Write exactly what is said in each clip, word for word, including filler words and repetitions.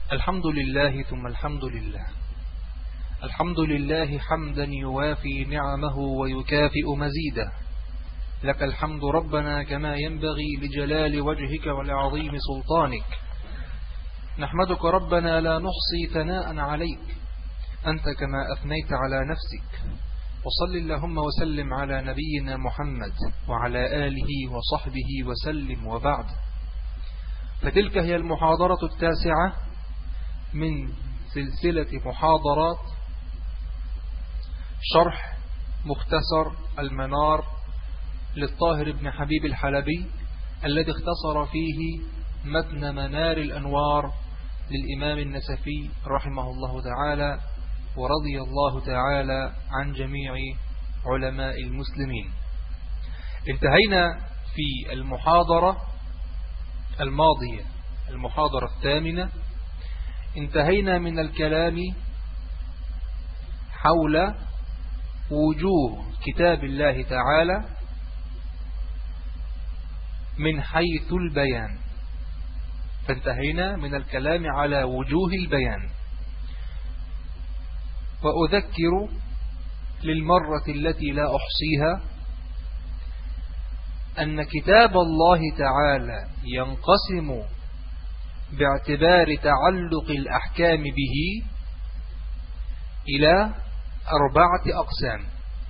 الحمد لله ثم الحمد لله. الحمد لله حمدا يوافي نعمه ويكافئ مزيده. لك الحمد ربنا كما ينبغي لجلال وجهك ولعظيم سلطانك. نحمدك ربنا لا نحصي ثناء عليك، أنت كما أثنيت على نفسك. وصل اللهم وسلم على نبينا محمد وعلى آله وصحبه وسلم، وبعد. فتلك هي المحاضرة التاسعة من سلسلة محاضرات شرح مختصر المنار للطاهر بن حبيب الحلبي، الذي اختصر فيه متن منار الأنوار للإمام النسفي رحمه الله تعالى، ورضي الله تعالى عن جميع علماء المسلمين. انتهينا في المحاضرة الماضية، المحاضرة الثامنة، انتهينا من الكلام حول وجوه كتاب الله تعالى من حيث البيان، فانتهينا من الكلام على وجوه البيان. وأذكر للمرة التي لا أحصيها أن كتاب الله تعالى ينقسم باعتبار تعلق الأحكام به إلى أربعة أقسام: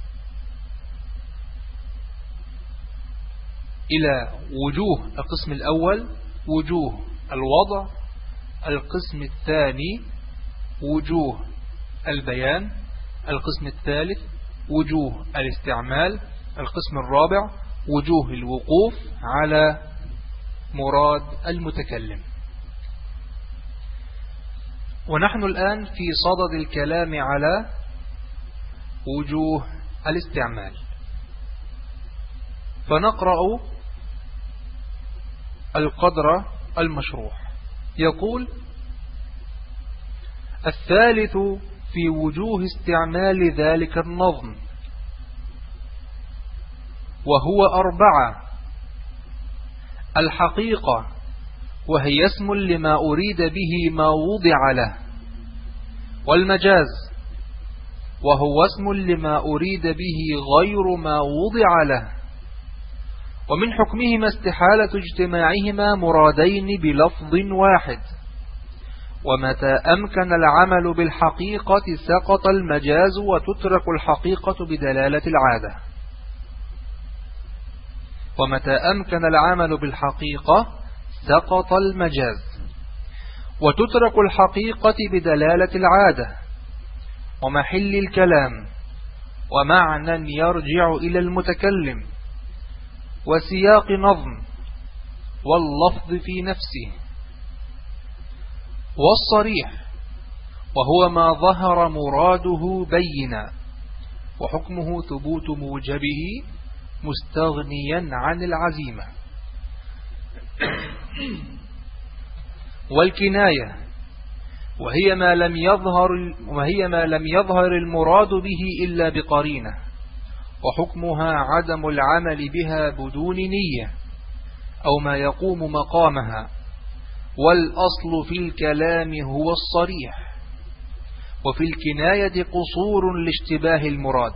إلى وجوه القسم الأول وجوه الوضع، القسم الثاني وجوه البيان، القسم الثالث وجوه الاستعمال، القسم الرابع وجوه الوقوف على مراد المتكلم. ونحن الآن في صدد الكلام على وجوه الاستعمال، فنقرأ القدر المشروح. يقول: الثالث في وجوه استعمال ذلك النظم، وهو أربعة: الحقيقة، وهي اسم لما أريد به ما وضع له، والمجاز، وهو اسم لما أريد به غير ما وضع له، ومن حكمهما استحالة اجتماعهما مرادين بلفظ واحد. ومتى أمكن العمل بالحقيقة سقط المجاز وتترك الحقيقة بدلالة العادة. ومتى أمكن العمل بالحقيقة سقط المجاز وتترك الحقيقة بدلالة العادة. ومحل الكلام، ومعنى يرجع إلى المتكلم، وسياق نظم، واللفظ في نفسه. والصريح، وهو ما ظهر مراده بينا، وحكمه ثبوت موجبه مستغنيا عن العزيمة. والكناية، وهي ما لم يظهر وهي ما لم يظهر المراد به إلا بقرينة، وحكمها عدم العمل بها بدون نية أو ما يقوم مقامها. والأصل في الكلام هو الصريح، وفي الكناية قصور لاشتباه المراد.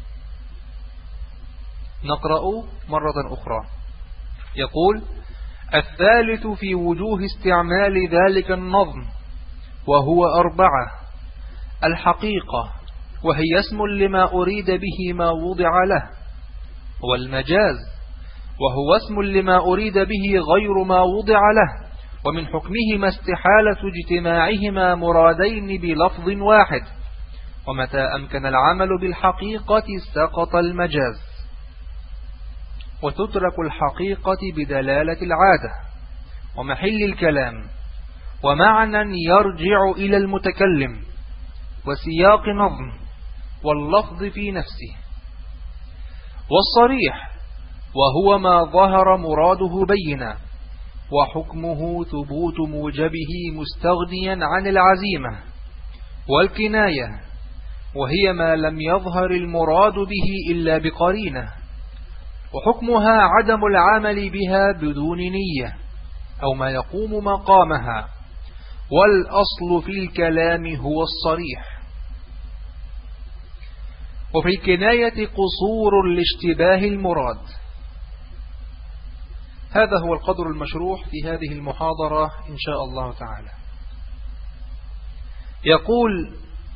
نقرأ مرة أخرى. يقول: الثالث في وجوه استعمال ذلك النظم، وهو أربعة: الحقيقة، وهي اسم لما أريد به ما وضع له، والمجاز، وهو اسم لما أريد به غير ما وضع له، ومن حكمهما استحالة اجتماعهما مرادين بلفظ واحد. ومتى أمكن العمل بالحقيقة سقط المجاز وتترك الحقيقة بدلالة العادة. ومحل الكلام، ومعنى يرجع إلى المتكلم، وسياق نظم، واللفظ في نفسه. والصريح، وهو ما ظهر مراده بينا، وحكمه ثبوت موجبه مستغنيا عن العزيمة. والكناية، وهي ما لم يظهر المراد به إلا بقرينة، وحكمها عدم العمل بها بدون نية أو ما يقوم مقامها. والأصل في الكلام هو الصريح، وفي الكناية قصور لاشتباه المراد. هذا هو القدر المشروح في هذه المحاضرة إن شاء الله تعالى. يقول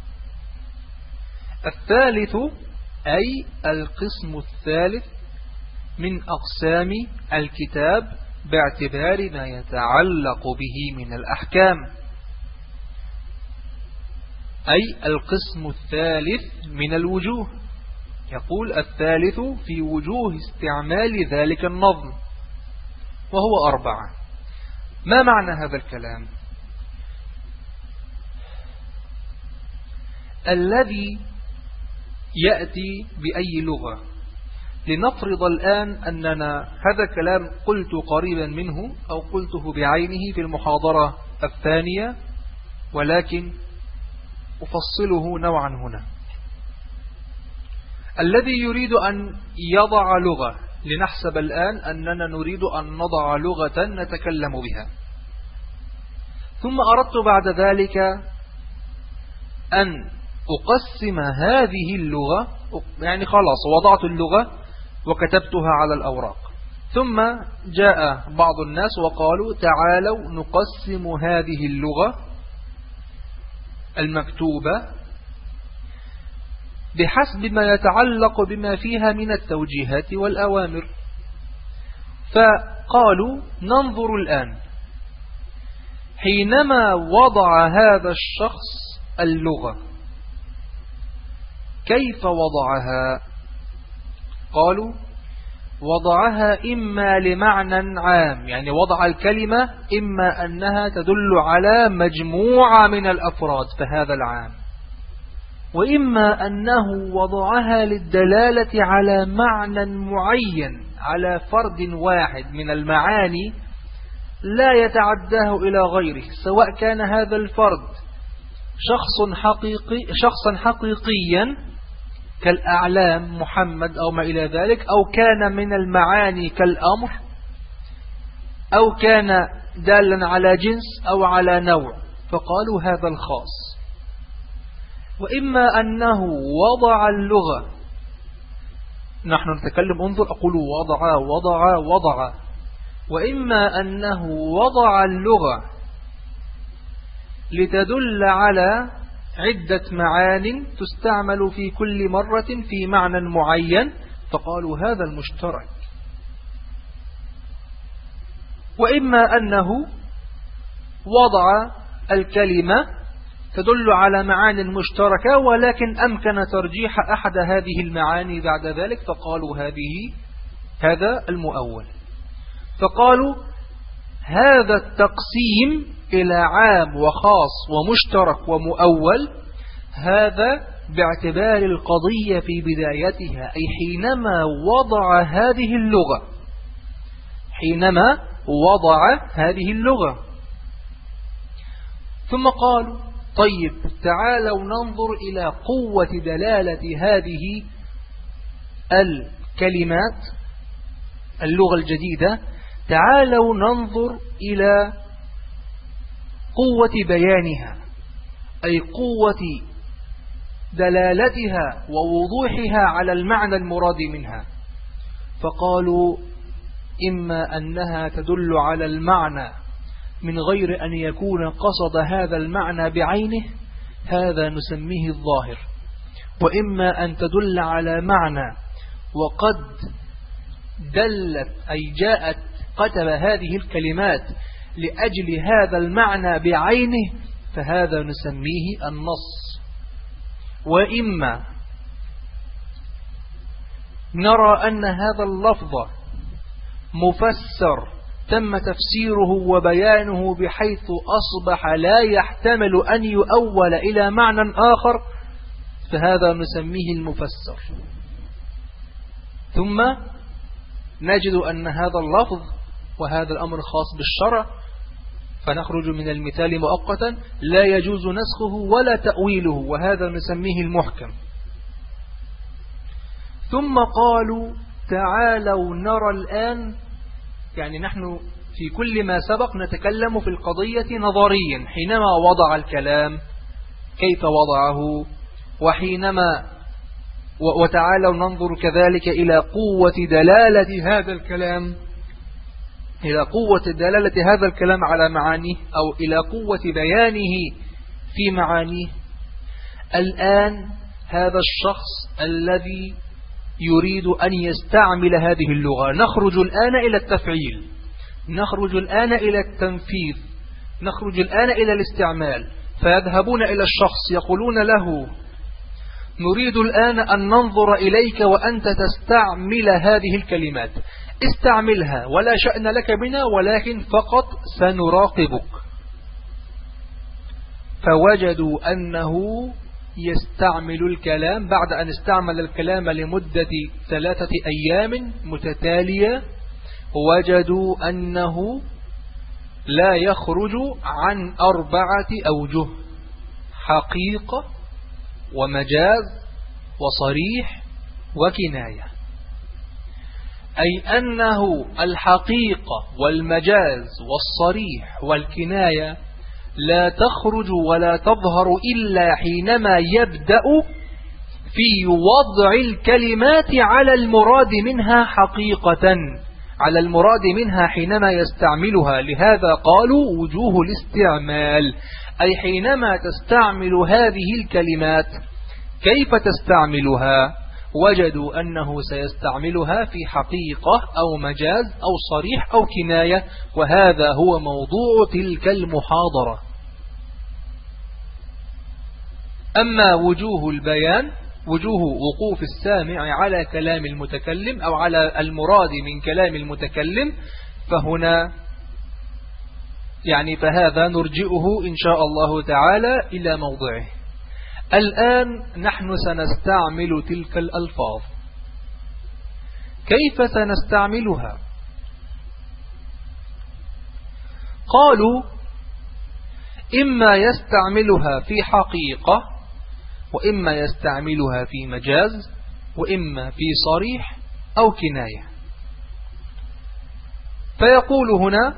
الثالث أي القسم الثالث من أقسام الكتاب باعتبار ما يتعلق به من الأحكام، أي القسم الثالث من الوجوه. يقول الثالث في وجوه استعمال ذلك النظم، وهو أربعة. ما معنى هذا الكلام؟ الذي يأتي بأي لغة. لنفرض الآن أننا هذا الكلام قلت قريبا منه أو قلته بعينه في المحاضرة الثانية، ولكن أفصله نوعا هنا. الذي يريد أن يضع لغة، لنحسب الآن أننا نريد أن نضع لغة نتكلم بها، ثم أردت بعد ذلك أن أقسم هذه اللغة، يعني خلاص وضعت اللغة وكتبتها على الأوراق، ثم جاء بعض الناس وقالوا تعالوا نقسم هذه اللغة المكتوبة بحسب ما يتعلق بما فيها من التوجيهات والأوامر. فقالوا ننظر الآن حينما وضع هذا الشخص اللغة كيف وضعها؟ قالوا وضعها إما لمعنى عام، يعني وضع الكلمة إما أنها تدل على مجموعة من الأفراد فهذا العام، وإما أنه وضعها للدلالة على معنى معين، على فرد واحد من المعاني لا يتعداه إلى غيره، سواء كان هذا الفرد شخص حقيقي شخصا حقيقيا كالأعلام محمد أو ما إلى ذلك، أو كان من المعاني كالأمر، أو كان دالا على جنس أو على نوع، فقالوا هذا الخاص. وإما أنه وضع اللغة، نحن نتكلم انظر أقول وضع وضع وضع وإما أنه وضع اللغة لتدل على عدة معان تستعمل في كل مرة في معنى معين، فقالوا هذا المشترك. وإما أنه وضع الكلمة تدل على معان مشتركة ولكن أمكن ترجيح أحد هذه المعاني بعد ذلك، فقالوا هذه هذا المؤول. فقالوا هذا التقسيم إلى عام وخاص ومشترك ومؤول هذا باعتبار القضية في بدايتها، أي حينما وضع هذه اللغة حينما وضع هذه اللغة. ثم قالوا طيب تعالوا ننظر إلى قوة دلالة هذه الكلمات اللغة الجديدة، تعالوا ننظر إلى قوة بيانها، أي قوة دلالتها ووضوحها على المعنى المراد منها. فقالوا إما أنها تدل على المعنى من غير أن يكون قصد هذا المعنى بعينه، هذا نسميه الظاهر، وإما أن تدل على معنى وقد دلت أي جاءت كتب هذه الكلمات لأجل هذا المعنى بعينه، فهذا نسميه النص. وإما نرى أن هذا اللفظ مفسر تم تفسيره وبيانه بحيث أصبح لا يحتمل أن يؤول إلى معنى آخر، فهذا نسميه المفسر. ثم نجد أن هذا اللفظ وهذا الأمر خاص بالشرع، فنخرج من المثال مؤقتا لا يجوز نسخه ولا تأويله، وهذا نسميه المحكم. ثم قالوا تعالوا نرى الآن، يعني نحن في كل ما سبق نتكلم في القضية نظريا، حينما وضع الكلام كيف وضعه، وحينما وتعالوا ننظر كذلك إلى قوة دلالة هذا الكلام إلى قوة دلالة هذا الكلام على معانيه، أو إلى قوة بيانه في معانيه. الآن هذا الشخص الذي يريد أن يستعمل هذه اللغة، نخرج الآن إلى التفعيل، نخرج الآن إلى التنفيذ، نخرج الآن إلى الاستعمال. فيذهبون إلى الشخص يقولون له نريد الآن أن ننظر إليك وأنت تستعمل هذه الكلمات، استعملها ولا شأن لك بنا، ولكن فقط سنراقبك. فوجدوا أنه يستعمل الكلام بعد أن استعمل الكلام لمدة ثلاثة أيام متتالية، وجدوا أنه لا يخرج عن أربعة أوجه: حقيقة ومجاز وصريح وكناية. أي أنه الحقيقة والمجاز والصريح والكناية لا تخرج ولا تظهر إلا حينما يبدأ في وضع الكلمات على المراد منها حقيقة، على المراد منها حينما يستعملها. لهذا قالوا وجوه الاستعمال، أي حينما تستعمل هذه الكلمات كيف تستعملها؟ وجدوا أنه سيستعملها في حقيقة أو مجاز أو صريح أو كناية، وهذا هو موضوع تلك المحاضرة. أما وجوه البيان، وجوه وقوف السامع على كلام المتكلم أو على المراد من كلام المتكلم، فهنا يعني فهذا نرجئه إن شاء الله تعالى إلى موضعه. الآن نحن سنستعمل تلك الألفاظ. كيف سنستعملها؟ قالوا إما يستعملها في حقيقة، وإما يستعملها في مجاز، وإما في صريح أو كناية. فيقول هنا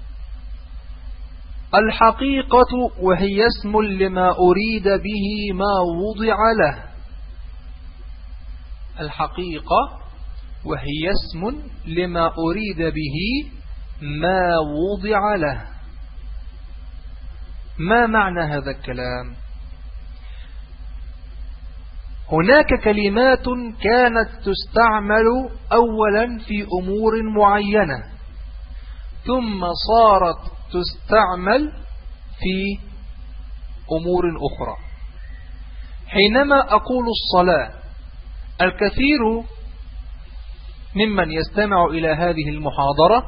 الحقيقة وهي اسم لما أريد به ما وضع له. الحقيقة وهي اسم لما أريد به ما وضع له. ما معنى هذا الكلام؟ هناك كلمات كانت تستعمل أولا في أمور معينة، ثم صارت تستعمل في أمور أخرى. حينما أقول الصلاة، الكثير ممن يستمع إلى هذه المحاضرة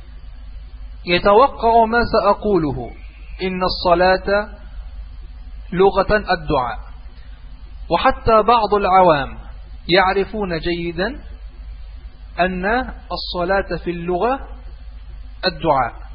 يتوقع ما سأقوله، إن الصلاة لغة الدعاء، وحتى بعض العوام يعرفون جيدا أن الصلاة في اللغة الدعاء.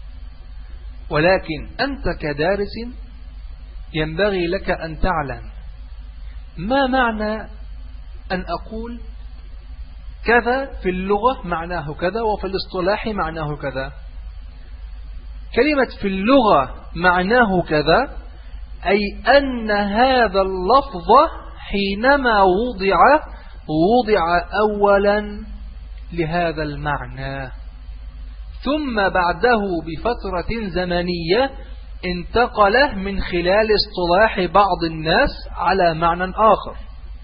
ولكن أنت كدارس ينبغي لك أن تعلم ما معنى أن أقول كذا في اللغة معناه كذا، وفي الاصطلاح معناه كذا. كلمة في اللغة معناه كذا أي أن هذا اللفظ حينما وضع وضع أولا لهذا المعنى، ثم بعده بفترة زمنية انتقل من خلال اصطلاح بعض الناس على معنى آخر.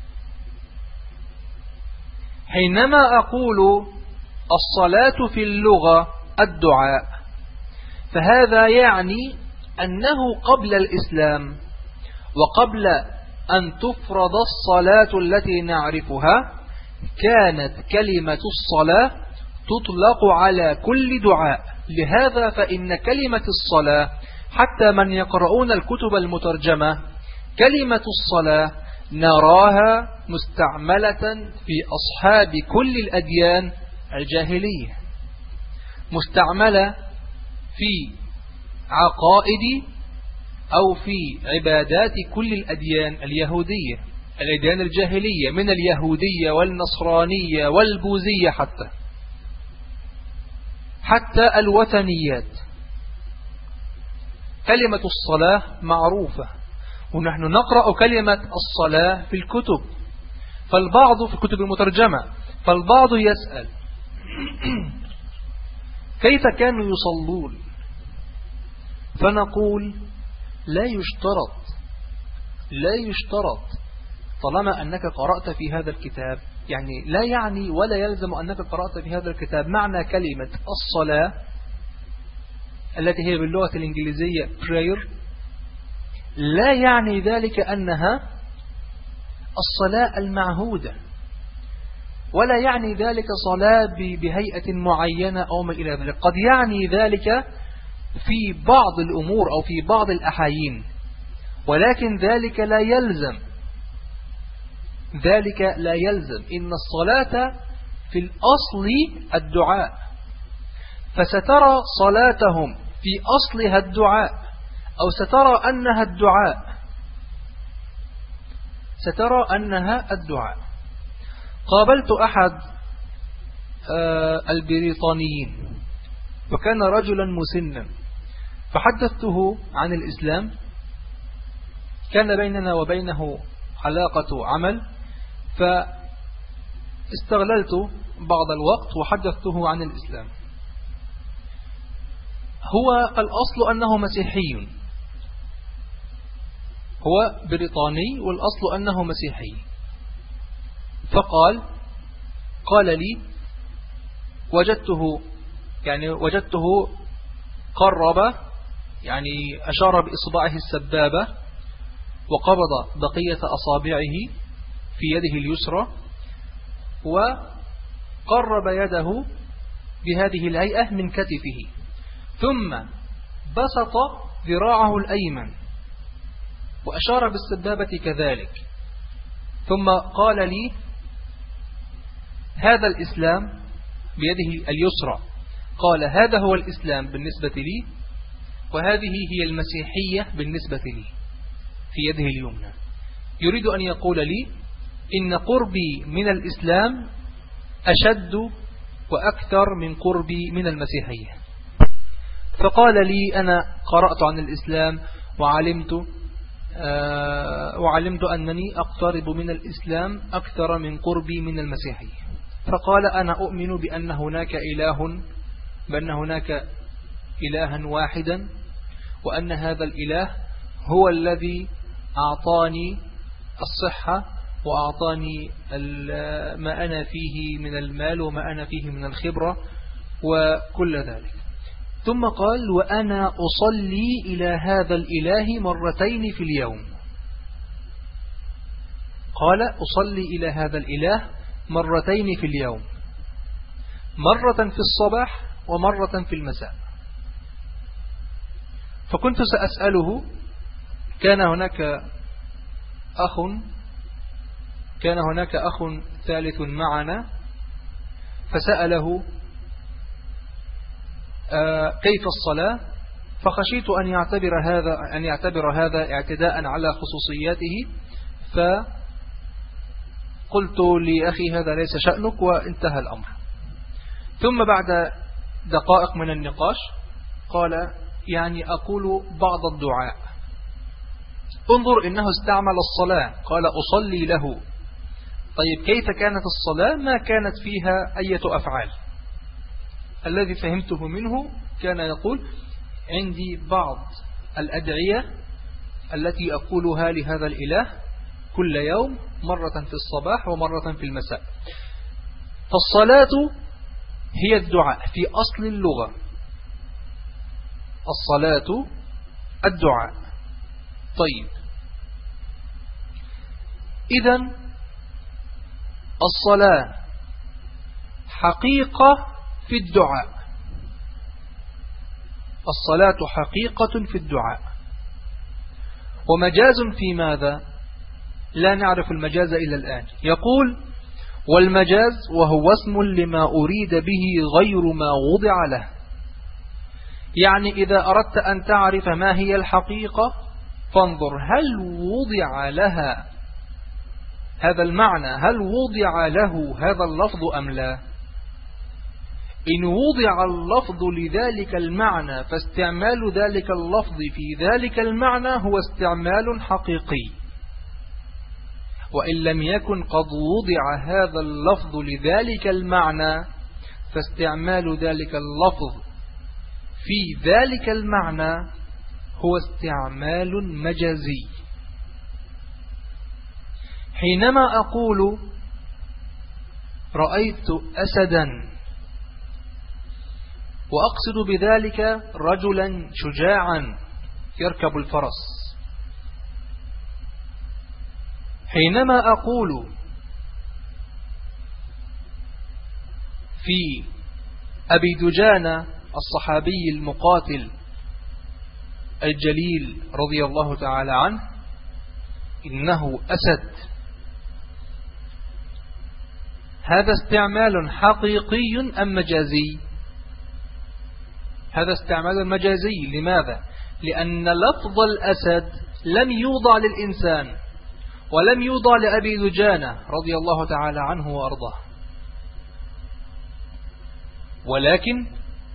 حينما أقول الصلاة في اللغة الدعاء، فهذا يعني أنه قبل الإسلام وقبل أن تفرض الصلاة التي نعرفها كانت كلمة الصلاة تطلق على كل دعاء. لهذا فإن كلمة الصلاة حتى من يقرؤون الكتب المترجمة كلمة الصلاة نراها مستعملة في أصحاب كل الأديان الجاهلية، مستعملة في عقائد أو في عبادات كل الأديان اليهودية، الأديان الجاهلية من اليهودية والنصرانية والبوذية حتى حتى الوثنيات. كلمة الصلاة معروفة، ونحن نقرأ كلمة الصلاة في الكتب، فالبعض في الكتب المترجمة، فالبعض يسأل كيف كانوا يصلون؟ فنقول لا يشترط لا يشترط طالما أنك قرأت في هذا الكتاب، يعني لا يعني ولا يلزم أنك قرأت في هذا الكتاب معنى كلمة الصلاة التي هي باللغة الإنجليزية prayer، لا يعني ذلك أنها الصلاة المعهودة، ولا يعني ذلك صلاة بهيئة معينة أو ما إلى ذلك. قد يعني ذلك في بعض الأمور أو في بعض الأحايين، ولكن ذلك لا يلزم ذلك لا يلزم إن الصلاة في الأصل الدعاء، فسترى صلاتهم في أصلها الدعاء، أو سترى أنها الدعاء سترى أنها الدعاء. قابلت أحد البريطانيين وكان رجلا مسنا، فحدثته عن الإسلام، كان بيننا وبينه علاقة عمل، فاستغللت بعض الوقت وحدثته عن الإسلام. هو الأصل أنه مسيحي، هو بريطاني والأصل أنه مسيحي. فقال قال لي وجدته يعني وجدته قرب يعني أشار بإصبعه السبابة وقبض بقية أصابعه في يده اليسرى وقرب يده بهذه الهيئة من كتفه، ثم بسط ذراعه الأيمن وأشار بالسبابة كذلك، ثم قال لي هذا الإسلام بيده اليسرى، قال هذا هو الإسلام بالنسبة لي، وهذه هي المسيحية بالنسبة لي في يده اليمنى. يريد أن يقول لي إن قربي من الإسلام أشد وأكثر من قربي من المسيحية. فقال لي أنا قرأت عن الإسلام وعلمت آه وعلمت أنني أقترب من الإسلام أكثر من قربي من المسيحية. فقال أنا أؤمن بأن هناك إله بأن هناك إلها واحدا، وأن هذا الإله هو الذي أعطاني الصحة وأعطاني ما أنا فيه من المال وما أنا فيه من الخبرة وكل ذلك. ثم قال وأنا أصلي إلى هذا الإله مرتين في اليوم. قال أصلي إلى هذا الإله مرتين في اليوم، مرة في الصباح ومرة في المساء. فكنت سأسأله، كان هناك أخ كان هناك أخ ثالث معنا، فسأله آه كيف الصلاة، فخشيت أن يعتبر هذا أن يعتبر هذا اعتداء على خصوصياته، فقلت لأخي هذا ليس شأنك، وانتهى الأمر. ثم بعد دقائق من النقاش قال يعني أقول بعض الدعاء. انظر إنه استعمل الصلاة، قال أصلي له. طيب كيف كانت الصلاة؟ ما كانت فيها أي أفعال. الذي فهمته منه كان يقول عندي بعض الأدعية التي أقولها لهذا الإله كل يوم، مرة في الصباح ومرة في المساء. فالصلاة هي الدعاء في أصل اللغة، الصلاة الدعاء. طيب إذن الصلاة حقيقة في الدعاء، الصلاة حقيقة في الدعاء، ومجاز في ماذا؟ لا نعرف المجاز إلى الآن. يقول والمجاز وهو اسم لما أريد به غير ما وضع له. يعني إذا أردت أن تعرف ما هي الحقيقة فانظر هل وضع لها هذا المعنى، هل وضع له هذا اللفظ أم لا. إن وضع اللفظ لذلك المعنى فاستعمال ذلك اللفظ في ذلك المعنى هو استعمال حقيقي، وإن لم يكن قد وضع هذا اللفظ لذلك المعنى فاستعمال ذلك اللفظ في ذلك المعنى هو استعمال مجازي. حينما أقول رأيت أسدا وأقصد بذلك رجلا شجاعا يركب الفرس، حينما أقول في أبي دجانة الصحابي المقاتل الجليل رضي الله تعالى عنه إنه أسد، هذا استعمال حقيقي أم مجازي؟ هذا استعمال مجازي. لماذا؟ لأن لفظ الأسد لم يوضع للإنسان ولم يوضع لأبي دجانة رضي الله تعالى عنه وأرضاه، ولكن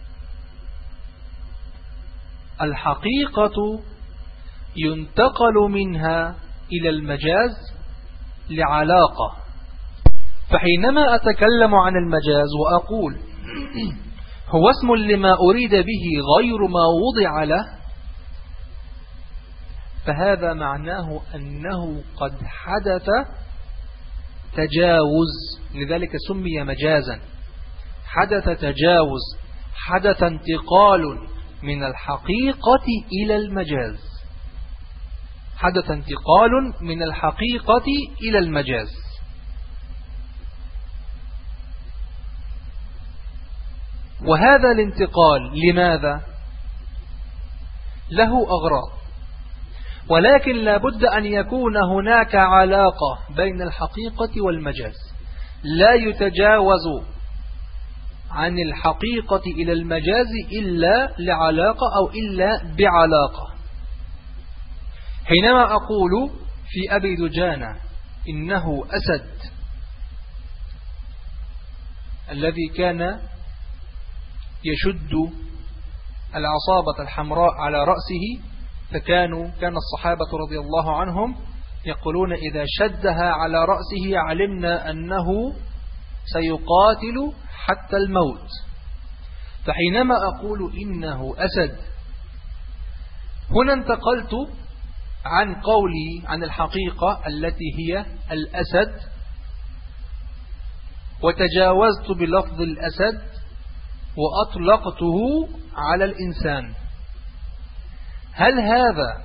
الحقيقة ينتقل منها إلى المجاز لعلاقة. فحينما أتكلم عن المجاز وأقول هو اسم لما أريد به غير ما وضع له، فهذا معناه أنه قد حدث تجاوز، لذلك سمي مجازا. حدث تجاوز، حدث انتقال من الحقيقة إلى المجاز، حدث انتقال من الحقيقة إلى المجاز. وهذا الانتقال لماذا؟ له أغراض، ولكن لا بد أن يكون هناك علاقة بين الحقيقة والمجاز، لا يتجاوز عن الحقيقة إلى المجاز إلا لعلاقة أو إلا بعلاقة. حينما أقول في أبي دجانة إنه أسد الذي كان يشد العصابة الحمراء على رأسه، فكانوا كان الصحابة رضي الله عنهم يقولون إذا شدها على رأسه علمنا أنه سيقاتل حتى الموت. فحينما أقول إنه أسد هنا انتقلت عن قولي عن الحقيقة التي هي الأسد وتجاوزت بلفظ الأسد وأطلقته على الإنسان. هل هذا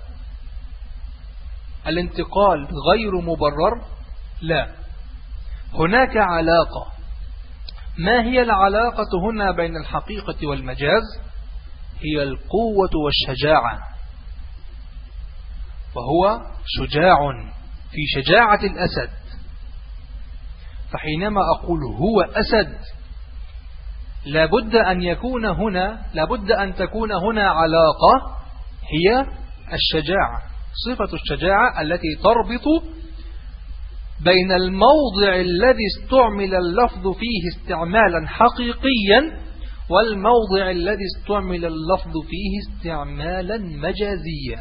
الانتقال غير مبرر؟ لا، هناك علاقة. ما هي العلاقة هنا بين الحقيقة والمجاز؟ هي القوة والشجاعة، وهو شجاع في شجاعة الأسد. فحينما أقول هو أسد لابد أن يكون هنا لابد أن تكون هنا علاقة، هي الشجاعة، صفة الشجاعة التي تربط بين الموضع الذي استعمل اللفظ فيه استعمالا حقيقيا والموضع الذي استعمل اللفظ فيه استعمالا مجازيا.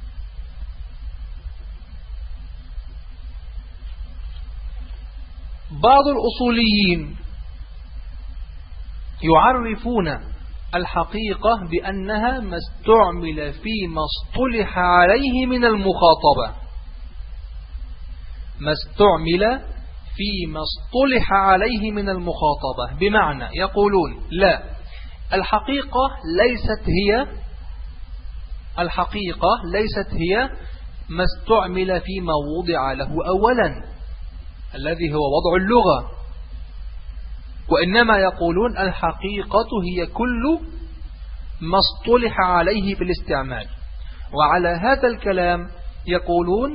بعض الأصوليين يعرفون الحقيقة بأنها ما استعمل فيما اصطلح عليه من المخاطبة، ما استعمل فيما اصطلح عليه من المخاطبة، بمعنى يقولون لا، الحقيقة ليست هي الحقيقة ليست هي ما استعمل فيما وضع له أولا الذي هو وضع اللغة، وإنما يقولون الحقيقة هي كل ما اصطلح عليه في الاستعمال. وعلى هذا الكلام يقولون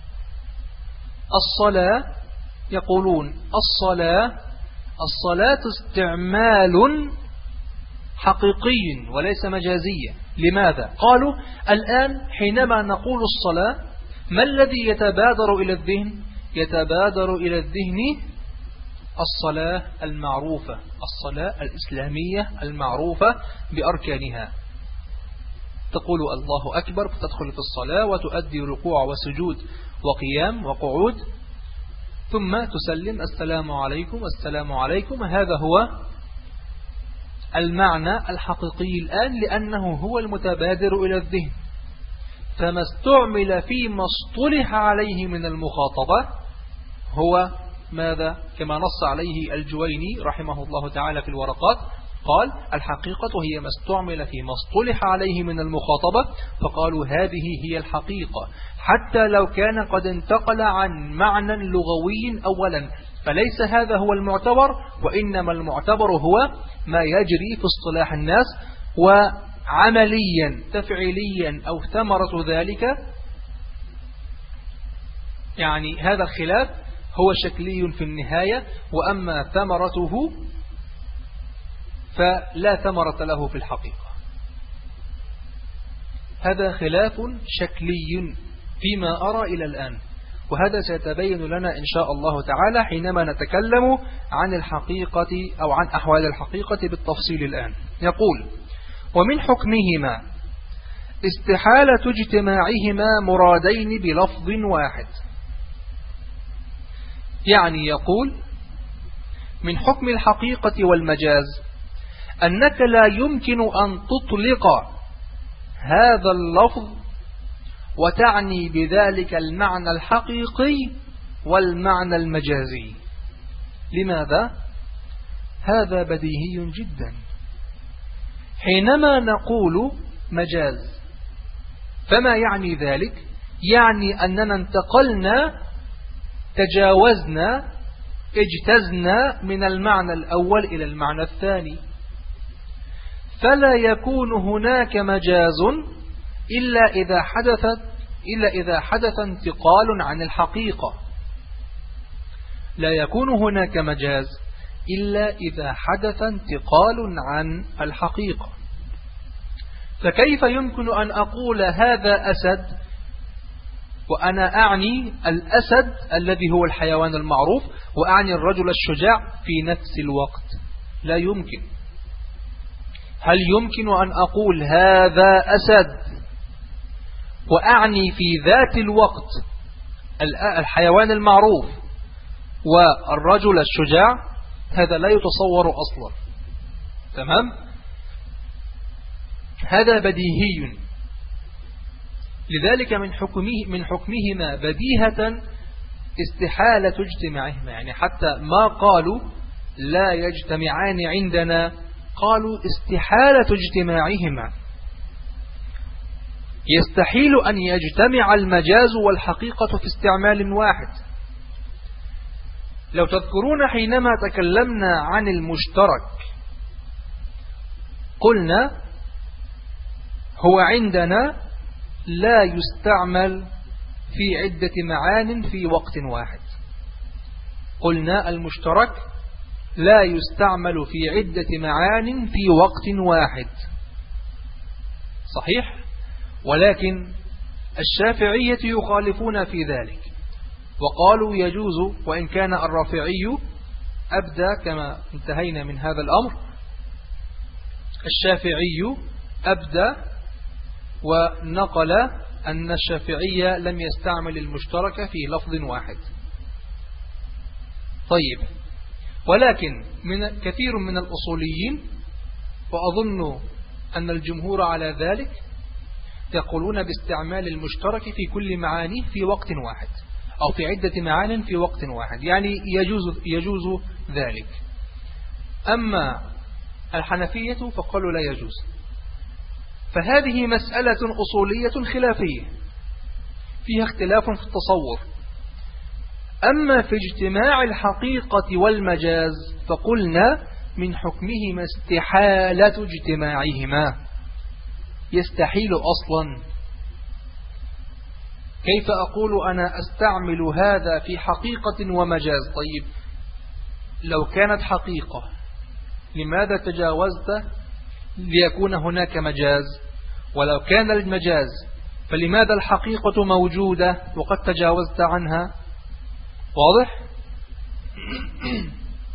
الصلاة يقولون الصلاة الصلاة استعمال حقيقي وليس مجازيا. لماذا؟ قالوا الآن حينما نقول الصلاة ما الذي يتبادر إلى الذهن؟ يتبادر إلى الذهن الصلاة المعروفة، الصلاة الإسلامية المعروفة بأركانها. تقول الله أكبر فتدخل في الصلاة وتؤدي ركوع وسجود وقيام وقعود، ثم تسلم السلام عليكم السلام عليكم. هذا هو المعنى الحقيقي الآن، لأنه هو المتبادر إلى الذهن. فما استعمل فيما اصطلح عليه من المخاطبة هو ماذا؟ كما نص عليه الجويني رحمه الله تعالى في الورقات، قال الحقيقة هي ما استعمل فيما اصطلح عليه من المخاطبة، فقالوا هذه هي الحقيقة، حتى لو كان قد انتقل عن معنى لغوي أولا، فليس هذا هو المعتبر، وإنما المعتبر هو ما يجري في اصطلاح الناس، وعمليا تفعيليا أو ثمرة ذلك، يعني هذا الخلاف هو شكلي في النهاية، وأما ثمرته فلا ثمرة له في الحقيقة. هذا خلاف شكلي فيما أرى إلى الآن، وهذا سيتبين لنا إن شاء الله تعالى حينما نتكلم عن الحقيقة أو عن أحوال الحقيقة بالتفصيل الآن. يقول ومن حكمهما استحالة اجتماعهما مرادين بلفظ واحد. يعني يقول من حكم الحقيقة والمجاز أنك لا يمكن أن تطلق هذا اللفظ وتعني بذلك المعنى الحقيقي والمعنى المجازي. لماذا؟ هذا بديهي جدا. حينما نقول مجاز فما يعني ذلك؟ يعني أننا انتقلنا، تجاوزنا، اجتزنا من المعنى الأول إلى المعنى الثاني، فلا يكون هناك مجاز إلا إذا حدثت إلا إذا حدث انتقال عن الحقيقة. لا يكون هناك مجاز إلا إذا حدث انتقال عن الحقيقة. فكيف يمكن أن أقول هذا أسد وأنا أعني الأسد الذي هو الحيوان المعروف، وأعني الرجل الشجاع في نفس الوقت؟ لا يمكن. هل يمكن أن أقول هذا أسد وأعني في ذات الوقت الحيوان المعروف والرجل الشجاع؟ هذا لا يتصور أصلا. تمام؟ هذا بديهي. لذلك من حكمه من حكمهما بديهة استحالة اجتماعهما، يعني حتى ما قالوا لا يجتمعان عندنا، قالوا استحالة اجتماعهما. يستحيل أن يجتمع المجاز والحقيقة في استعمال واحد. لو تذكرون حينما تكلمنا عن المشترك قلنا هو عندنا لا يستعمل في عدة معان في وقت واحد. قلنا المشترك لا يستعمل في عدة معان في وقت واحد، صحيح؟ ولكن الشافعية يخالفون في ذلك وقالوا يجوز، وإن كان الرافعي أبدى كما انتهينا من هذا الأمر. الشافعي أبدى ونقل أن الشافعية لم يستعمل المشترك في لفظ واحد. طيب، ولكن من كثير من الأصوليين، وأظن أن الجمهور على ذلك، يقولون باستعمال المشترك في كل معانيه في وقت واحد، أو في عدة معان في وقت واحد، يعني يجوز, يجوز ذلك. أما الحنفية فقالوا لا يجوز. فهذه مسألة أصولية خلافية فيها اختلاف في التصور. أما في اجتماع الحقيقة والمجاز فقلنا من حكمهما استحالة اجتماعهما، يستحيل أصلا. كيف أقول أنا أستعمل هذا في حقيقة ومجاز؟ طيب لو كانت حقيقة لماذا تجاوزت ليكون هناك مجاز؟ ولو كان المجاز فلماذا الحقيقة موجودة وقد تجاوزت عنها؟ واضح؟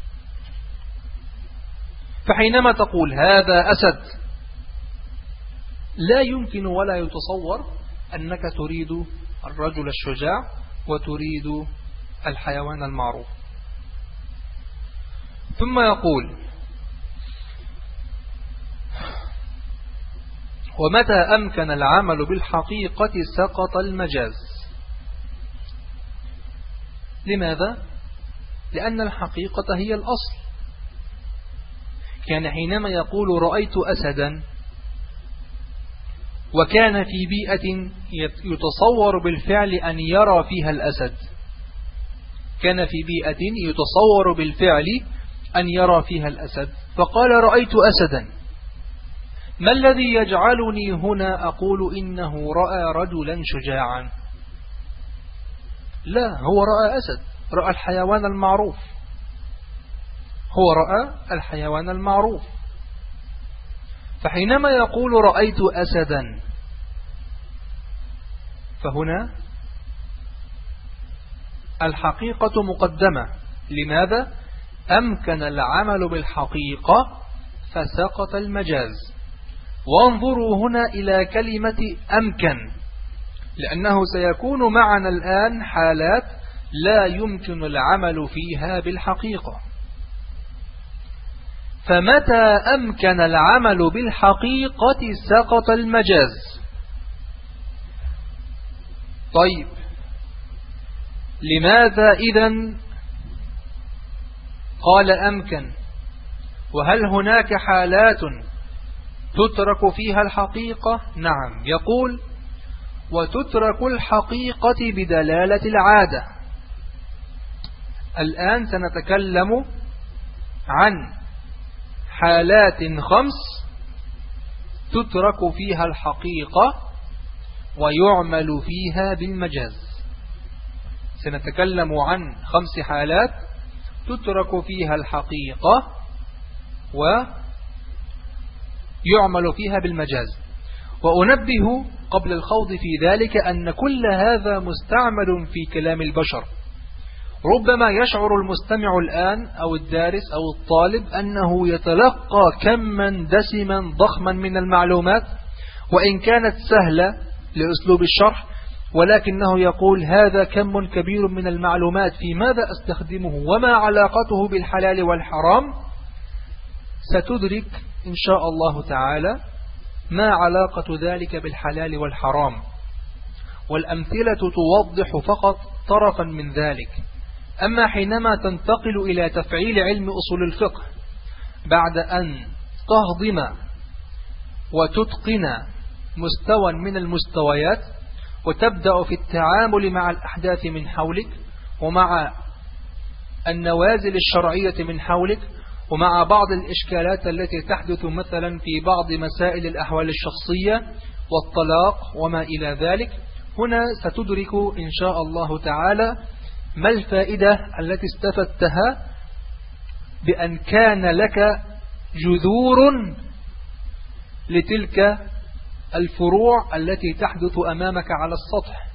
فحينما تقول هذا أسد لا يمكن ولا يتصور أنك تريد الرجل الشجاع وتريد الحيوان المعروف. ثم يقول ومتى أمكن العمل بالحقيقة سقط المجاز. لماذا؟ لأن الحقيقة هي الأصل. كان حينما يقول رأيت أسدا وكان في بيئة يتصور بالفعل أن يرى فيها الأسد، كان في بيئة يتصور بالفعل أن يرى فيها الأسد، فقال رأيت أسدا، ما الذي يجعلني هنا أقول إنه رأى رجلا شجاعا؟ لا، هو رأى أسد، رأى الحيوان المعروف، هو رأى الحيوان المعروف. فحينما يقول رأيت أسدا فهنا الحقيقة مقدمة. لماذا؟ أمكن العمل بالحقيقة فسقط المجاز. وانظروا هنا إلى كلمة أمكن، لأنه سيكون معنا الآن حالات لا يمكن العمل فيها بالحقيقة. فمتى أمكن العمل بالحقيقة سقط المجاز. طيب لماذا إذن قال أمكن؟ وهل هناك حالات تترك فيها الحقيقة؟ نعم، يقول وتترك الحقيقة بدلالة العادة. الآن سنتكلم عن حالات خمس تترك فيها الحقيقة ويعمل فيها بالمجاز. سنتكلم عن خمس حالات تترك فيها الحقيقة ويعمل فيها بالمجاز. وأنبه قبل الخوض في ذلك أن كل هذا مستعمل في كلام البشر. ربما يشعر المستمع الآن أو الدارس أو الطالب أنه يتلقى كما دسما ضخما من المعلومات، وإن كانت سهلة لأسلوب الشرح، ولكنه يقول هذا كم كبير من المعلومات، في ماذا أستخدمه وما علاقته بالحلال والحرام؟ ستدرك إن شاء الله تعالى ما علاقة ذلك بالحلال والحرام، والأمثلة توضح فقط طرفا من ذلك. أما حينما تنتقل إلى تفعيل علم أصول الفقه بعد أن تهضم وتتقن مستوى من المستويات وتبدأ في التعامل مع الأحداث من حولك ومع النوازل الشرعية من حولك ومع بعض الإشكالات التي تحدث مثلا في بعض مسائل الأحوال الشخصية والطلاق وما إلى ذلك، هنا ستدرك إن شاء الله تعالى ما الفائدة التي استفدتها بأن كان لك جذور لتلك الفروع التي تحدث أمامك على السطح.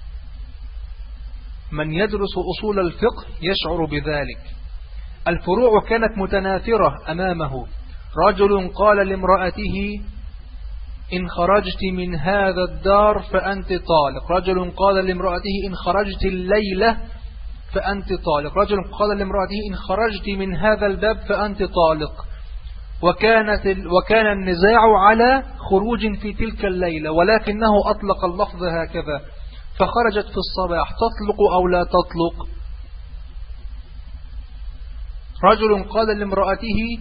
من يدرس أصول الفقه يشعر بذلك. الفروع كانت متناثرة أمامه. رجل قال لامرأته إن خرجت من هذا الدار فأنت طالق، رجل قال لامرأته إن خرجت الليلة فأنت طالق، رجل قال لامرأته إن خرجت من هذا الباب فأنت طالق، وكانت وكان النزاع على خروج في تلك الليلة، ولكنه أطلق اللفظ هكذا، فخرجت في الصباح تطلق أو لا تطلق. رجل قال لامرأته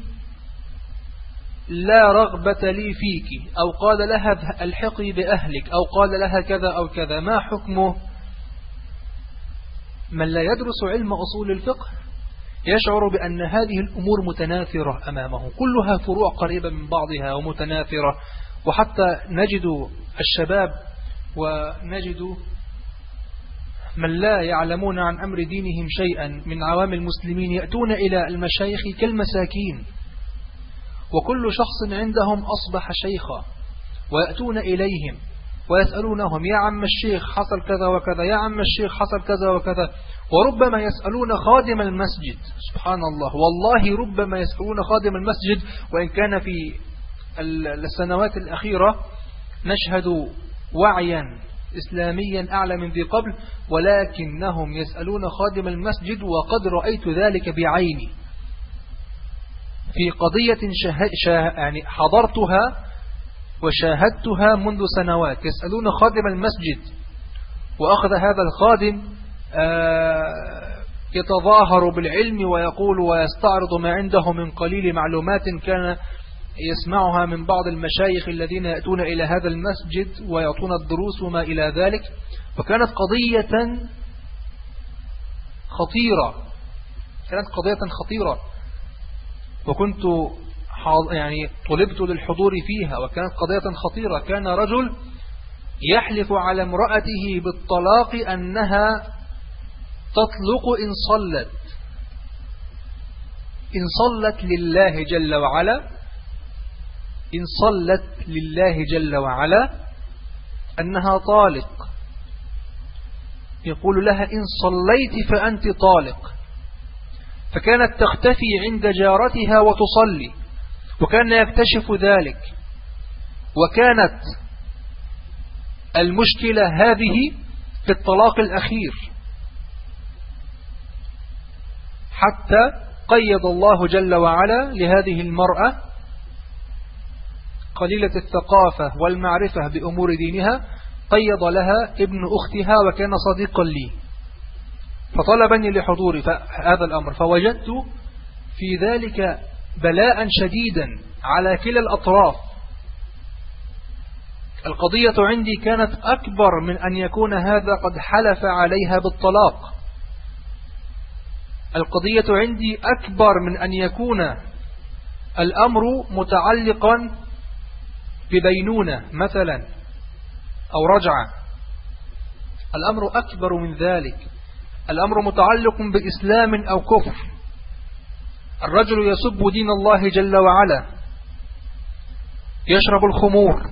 لا رغبة لي فيك، أو قال لها الحقي بأهلك، أو قال لها كذا أو كذا، ما حكمه؟ من لا يدرس علم أصول الفقه يشعر بأن هذه الأمور متناثرة أمامه، كلها فروع قريبة من بعضها ومتناثرة. وحتى نجد الشباب ونجد من لا يعلمون عن أمر دينهم شيئا من عوام المسلمين يأتون إلى المشايخ كالمساكين، وكل شخص عندهم أصبح شيخا، ويأتون إليهم ويسألونهم يا عم الشيخ حصل كذا وكذا، يا عم الشيخ حصل كذا وكذا. وربما يسألون خادم المسجد، سبحان الله، والله ربما يسألون خادم المسجد، وإن كان في السنوات الأخيرة نشهد وعيا إسلاميا أعلى من ذي قبل، ولكنهم يسألون خادم المسجد، وقد رأيت ذلك بعيني في قضية شه... شه... يعني حضرتها وشاهدتها منذ سنوات. يسألون خادم المسجد، وأخذ هذا الخادم يتظاهر بالعلم ويقول ويستعرض ما عنده من قليل معلومات كان يسمعها من بعض المشايخ الذين يأتون إلى هذا المسجد ويعطون الدروس وما إلى ذلك. فكانت قضية خطيرة، كانت قضية خطيرة، وكنت يعني طلبت للحضور فيها، وكانت قضية خطيرة. كان رجل يحلف على امرأته بالطلاق أنها تطلق إن صلت، إن صلت لله جل وعلا، إن صلت لله جل وعلا أنها طالق. يقول لها إن صليت فأنت طالق. فكانت تختفي عند جارتها وتصلي، وكان يكتشف ذلك. وكانت المشكلة هذه في الطلاق الأخير، حتى قيد الله جل وعلا لهذه المرأة قليلة الثقافة والمعرفة بأمور دينها، قيد لها ابن أختها وكان صديقا لي، فطلبني لحضوري هذا الأمر. فوجدت في ذلك بلاء شديدا على كلا الأطراف. القضية عندي كانت أكبر من أن يكون هذا قد حلف عليها بالطلاق. القضية عندي أكبر من أن يكون الأمر متعلقا ببينونة مثلا أو رجعة. الأمر أكبر من ذلك، الأمر متعلق بإسلام أو كفر. الرجل يسب دين الله جل وعلا، يشرب الخمور،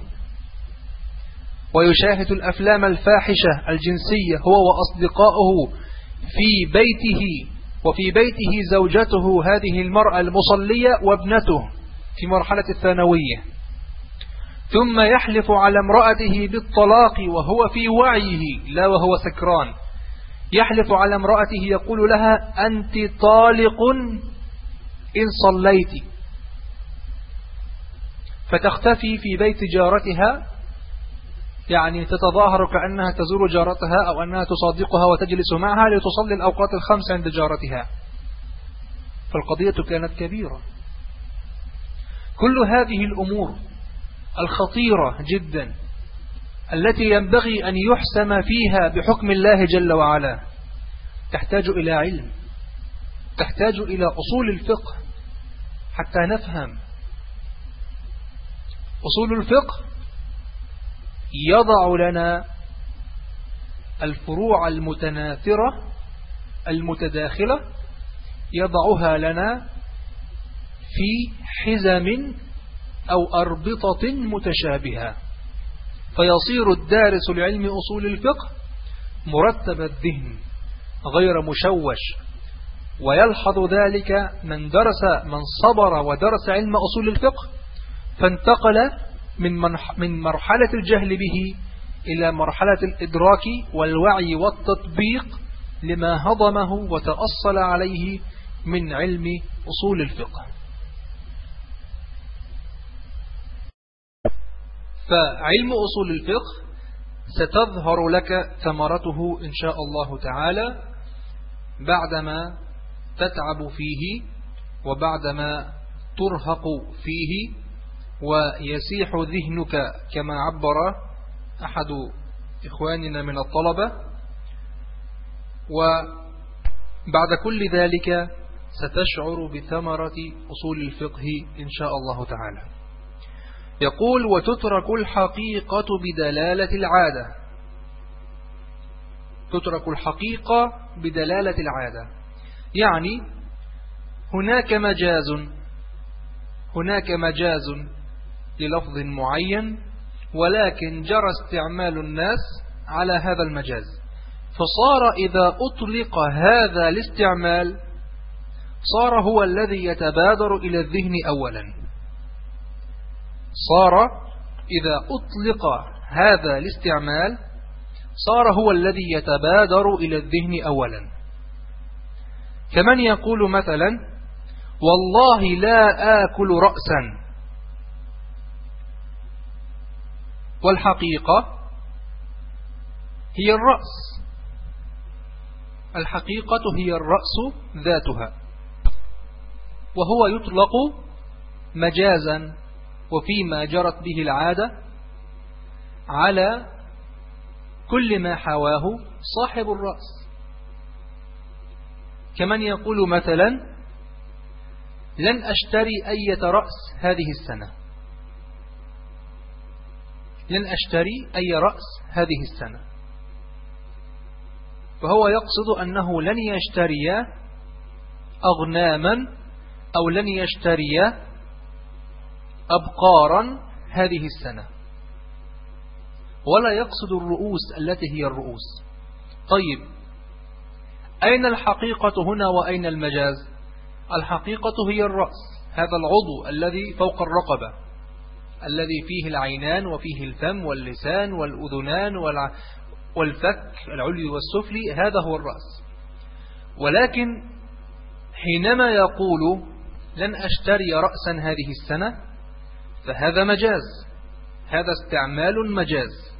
ويشاهد الأفلام الفاحشة الجنسية هو وأصدقائه في بيته، وفي بيته زوجته هذه المرأة المصلية وابنته في مرحلة الثانوية، ثم يحلف على امرأته بالطلاق وهو في وعيه لا وهو سكران. يحلف على امرأته يقول لها أنت طالق إن صليت، فتختفي في بيت جارتها، يعني تتظاهر كأنها تزور جارتها أو أنها تصادقها وتجلس معها لتصلي الأوقات الخمس عند جارتها. فالقضية كانت كبيرة. كل هذه الأمور الخطيرة جدا التي ينبغي أن يحسم فيها بحكم الله جل وعلا تحتاج إلى علم، تحتاج إلى أصول الفقه حتى نفهم. أصول الفقه يضع لنا الفروع المتناثرة المتداخلة، يضعها لنا في حزم أو أربطة متشابهة، فيصير الدارس لعلم أصول الفقه مرتب الذهن غير مشوش. ويلحظ ذلك من درس من صبر ودرس علم أصول الفقه فانتقل من من مرحلة الجهل به إلى مرحلة الإدراك والوعي والتطبيق لما هضمه وتأصل عليه من علم أصول الفقه. فعلم أصول الفقه ستظهر لك ثمرته إن شاء الله تعالى بعدما تتعب فيه وبعدما ترهق فيه ويسيح ذهنك كما عبر أحد إخواننا من الطلبة. وبعد كل ذلك ستشعر بثمرة أصول الفقه إن شاء الله تعالى. يقول وتترك الحقيقة بدلالة العادة. تترك الحقيقة بدلالة العادة، يعني هناك مجاز هناك مجاز للفظ معين، ولكن جرى استعمال الناس على هذا المجاز، فصار إذا أطلق هذا الاستعمال صار هو الذي يتبادر إلى الذهن أولا. صار إذا أطلق هذا الاستعمال صار هو الذي يتبادر إلى الذهن أولا. كمن يقول مثلا والله لا آكل رأسا، والحقيقة هي الرأس، الحقيقة هي الرأس ذاتها، وهو يطلق مجازا وفيما جرت به العادة على كل ما حواه صاحب الرأس. كمن يقول مثلا لن أشتري أي رأس هذه السنة، لن أشتري أي رأس هذه السنة، فهو يقصد أنه لن يشتري أغناما أو لن يشتري أبقارا هذه السنة، ولا يقصد الرؤوس التي هي الرؤوس. طيب أين الحقيقة هنا وأين المجاز؟ الحقيقة هي الرأس، هذا العضو الذي فوق الرقبة الذي فيه العينان وفيه الفم واللسان والأذنان والفك العلوي والسفلي، هذا هو الرأس. ولكن حينما يقول لن أشتري رأسا هذه السنة فهذا مجاز، هذا استعمال مجاز،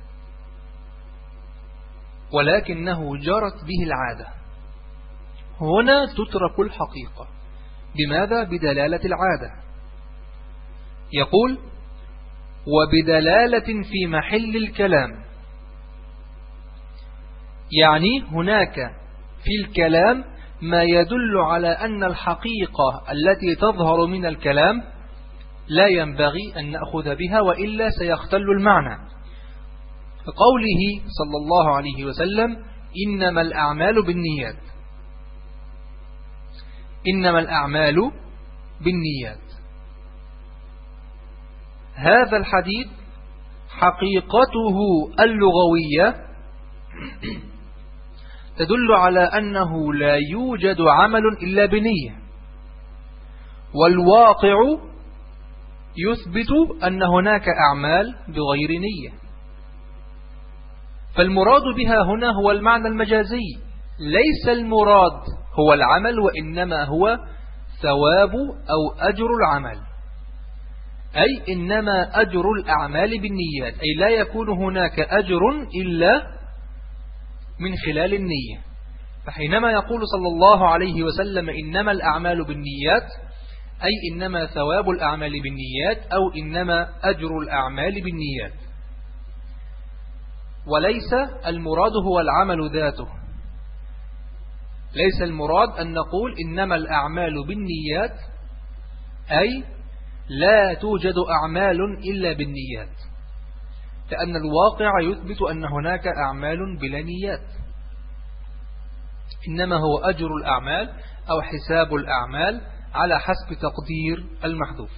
ولكنه جرت به العادة. هنا تترك الحقيقة. بماذا؟ بدلالة العادة. يقول وبدلالة في محل الكلام، يعني هناك في الكلام ما يدل على أن الحقيقة التي تظهر من الكلام لا ينبغي أن نأخذ بها وإلا سيختل المعنى. قوله صلى الله عليه وسلم إنما الأعمال بالنيات، إنما الأعمال بالنيات، هذا الحديث حقيقته اللغوية تدل على أنه لا يوجد عمل إلا بنية، والواقع يثبت أن هناك أعمال بغير نية. فالمراد بها هنا هو المعنى المجازي، ليس المراد هو العمل وإنما هو ثواب أو أجر العمل، أي إنما أجر الأعمال بالنيات، أي لا يكون هناك أجر إلا من خلال النية. فحينما يقول صلى الله عليه وسلم إنما الأعمال بالنيات، أي إنما ثواب الأعمال بالنيات أو إنما أجر الأعمال بالنيات، وليس المراد هو العمل ذاته. ليس المراد أن نقول إنما الأعمال بالنيات أي لا توجد أعمال إلا بالنيات، لأن الواقع يثبت أن هناك أعمال بلا نيات، إنما هو أجر الأعمال أو حساب الأعمال على حسب تقدير المحذوف.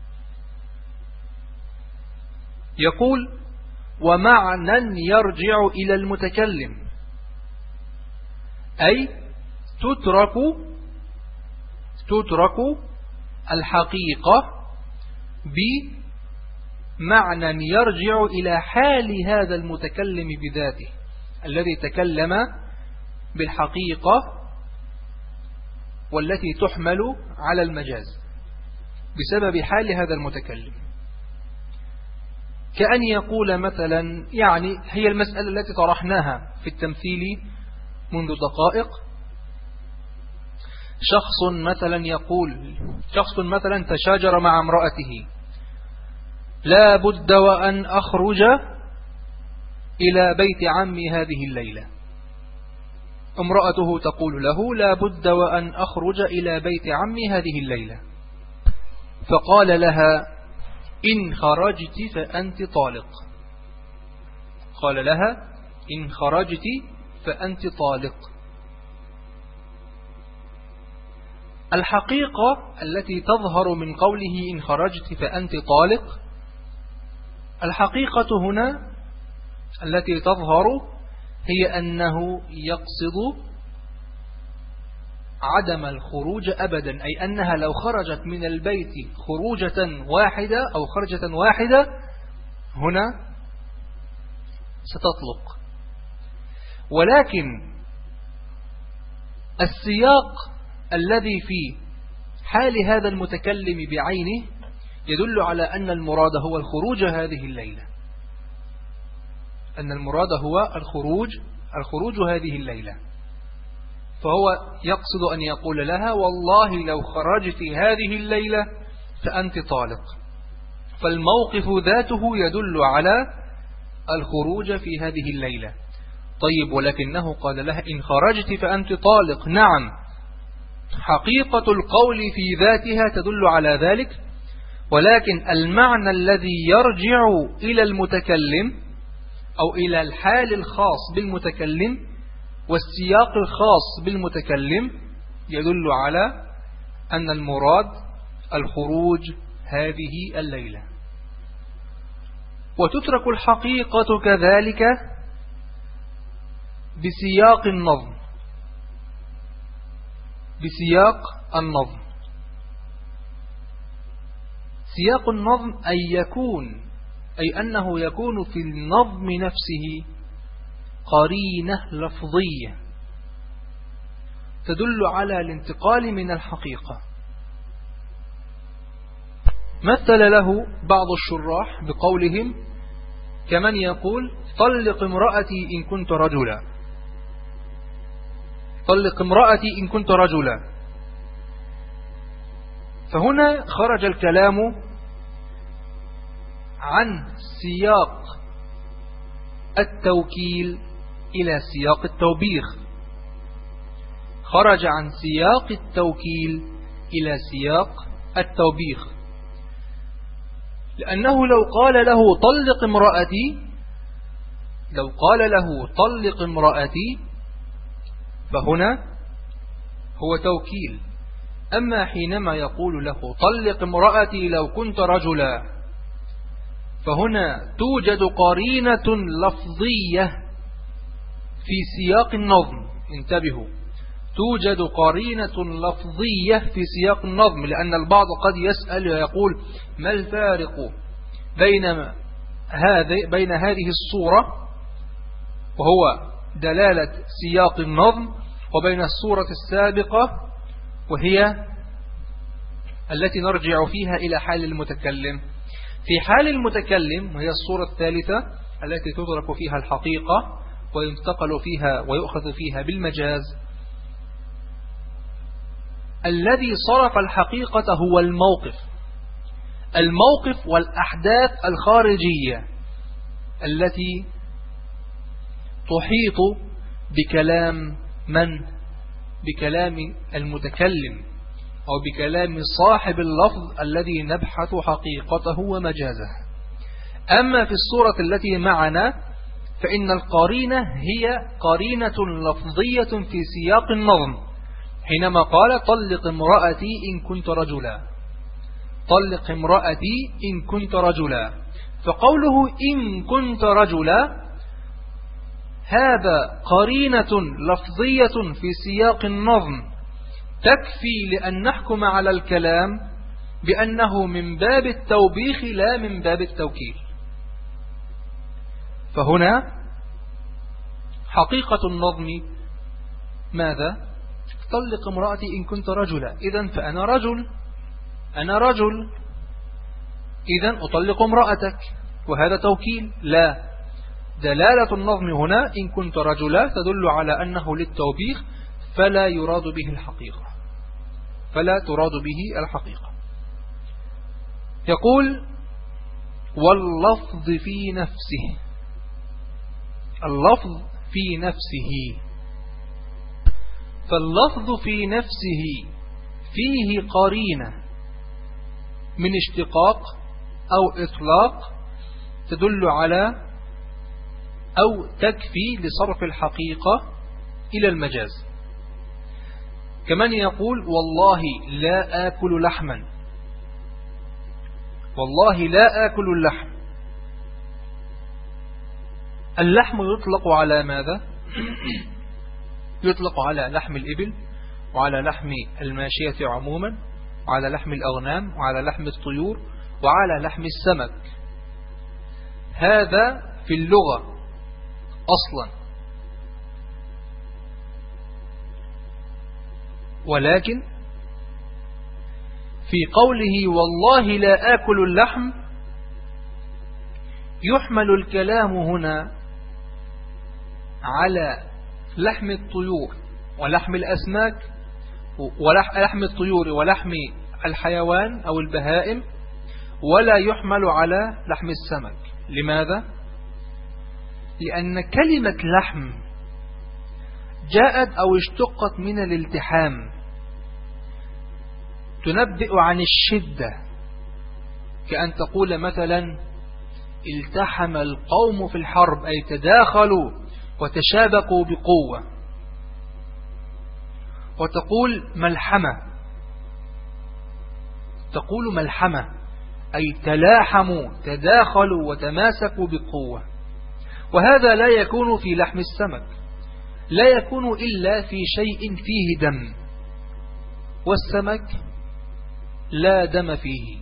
يقول ومعنى يرجع إلى المتكلم، أي تترك تترك الحقيقة بمعنى يرجع إلى حال هذا المتكلم بذاته الذي تكلم بالحقيقة والتي تحمل على المجاز بسبب حال هذا المتكلم. كأن يقول مثلا، يعني هي المسألة التي طرحناها في التمثيل منذ دقائق، شخص مثلا يقول شخص مثلا تشاجر مع امرأته، لا بد وأن أخرج إلى بيت عمي هذه الليلة. امرأته تقول له لا بد وأن أخرج إلى بيت عمي هذه الليلة، فقال لها إن خرجت فأنت طالق. قال لها إن خرجت فأنت طالق. الحقيقة التي تظهر من قوله إن خرجت فأنت طالق الحقيقة هنا التي تظهر هي أنه يقصد عدم الخروج أبدا، أي أنها لو خرجت من البيت خروجة واحدة أو خرجة واحدة هنا ستطلق. ولكن السياق الذي في حال هذا المتكلم بعينه يدل على أن المراد هو الخروج هذه الليلة، أن المراد هو الخروج الخروج هذه الليلة. فهو يقصد أن يقول لها والله لو خرجت هذه الليلة فأنت طالق. فالموقف ذاته يدل على الخروج في هذه الليلة. طيب ولكنه قال لها إن خرجت فأنت طالق. نعم، حقيقة القول في ذاتها تدل على ذلك، ولكن المعنى الذي يرجع إلى المتكلم أو إلى الحال الخاص بالمتكلم والسياق الخاص بالمتكلم يدل على أن المراد الخروج هذه الليلة. وتترك الحقيقة كذلك بسياق النظم بسياق النظم سياق النظم أي يكون أي أنه يكون في النظم نفسه قرينة لفظية تدل على الانتقال من الحقيقة. مثل له بعض الشراح بقولهم كمن يقول طلق امرأتي إن كنت رجلا، طلق امرأتي إن كنت رجلا. فهنا خرج الكلام عن سياق التوكيل إلى سياق التوبيخ، خرج عن سياق التوكيل إلى سياق التوبيخ، لأنه لو قال له طلق امرأتي لو قال له طلق امرأتي فهنا هو توكيل. أما حينما يقول له طلق امرأتي لو كنت رجلا فهنا توجد قرينة لفظية في سياق النظم. انتبهوا، توجد قرينة لفظية في سياق النظم، لأن البعض قد يسأل ويقول ما الفارق بين هذه بين هذه الصورة وهو دلالة سياق النظم وبين الصورة السابقة وهي التي نرجع فيها إلى حال المتكلم. في حال المتكلم وهي الصورة الثالثة التي تدرك فيها الحقيقة وينتقل فيها ويؤخذ فيها بالمجاز، الذي صرف الحقيقة هو الموقف الموقف والأحداث الخارجية التي تحيط بكلام من بكلام المتكلم أو بكلام صاحب اللفظ الذي نبحث حقيقته ومجازه. أما في الصورة التي معنا فإن القرينة هي قرينة لفظية في سياق النظم، حينما قال طلق امرأتي إن كنت رجلا طلق امرأتي إن كنت رجلا. فقوله إن كنت رجلا هذا قرينة لفظية في سياق النظم تكفي لأن نحكم على الكلام بأنه من باب التوبيخ لا من باب التوكيل. فهنا حقيقة النظم ماذا؟ طلق امرأتي إن كنت رجلا، إذن فأنا رجل أنا رجل إذن أطلق امرأتك، وهذا توكيل. لا، دلالة النظم هنا إن كنت رجلا تدل على أنه للتوبيخ فلا يراد به الحقيقة فلا تراد به الحقيقة. يقول واللفظ في نفسه اللفظ في نفسه فاللفظ في نفسه فيه قرينة من اشتقاق أو إطلاق تدل على أو تكفي لصرف الحقيقة إلى المجاز. كمن يقول والله لا آكل لحما والله لا آكل اللحم، اللحم يطلق على ماذا؟ يطلق على لحم الإبل، وعلى لحم الماشية عموما، وعلى لحم الأغنام، وعلى لحم الطيور، وعلى لحم السمك. هذا في اللغة أصلا. ولكن في قوله والله لا آكل اللحم يحمل الكلام هنا على لحم الطيور ولحم الأسماك، ولحم الطيور ولحم الحيوان أو البهائم، ولا يحمل على لحم السمك. لماذا؟ لأن كلمة لحم جاءت أو اشتقت من الالتحام، تنبئ عن الشدة، كأن تقول مثلا التحم القوم في الحرب، أي تداخلوا وتشابكوا بقوة. وتقول ملحمة، تقول ملحمة أي تلاحموا تداخلوا وتماسكوا بقوة. وهذا لا يكون في لحم السمك، لا يكون إلا في شيء فيه دم، والسمك لا دم فيه،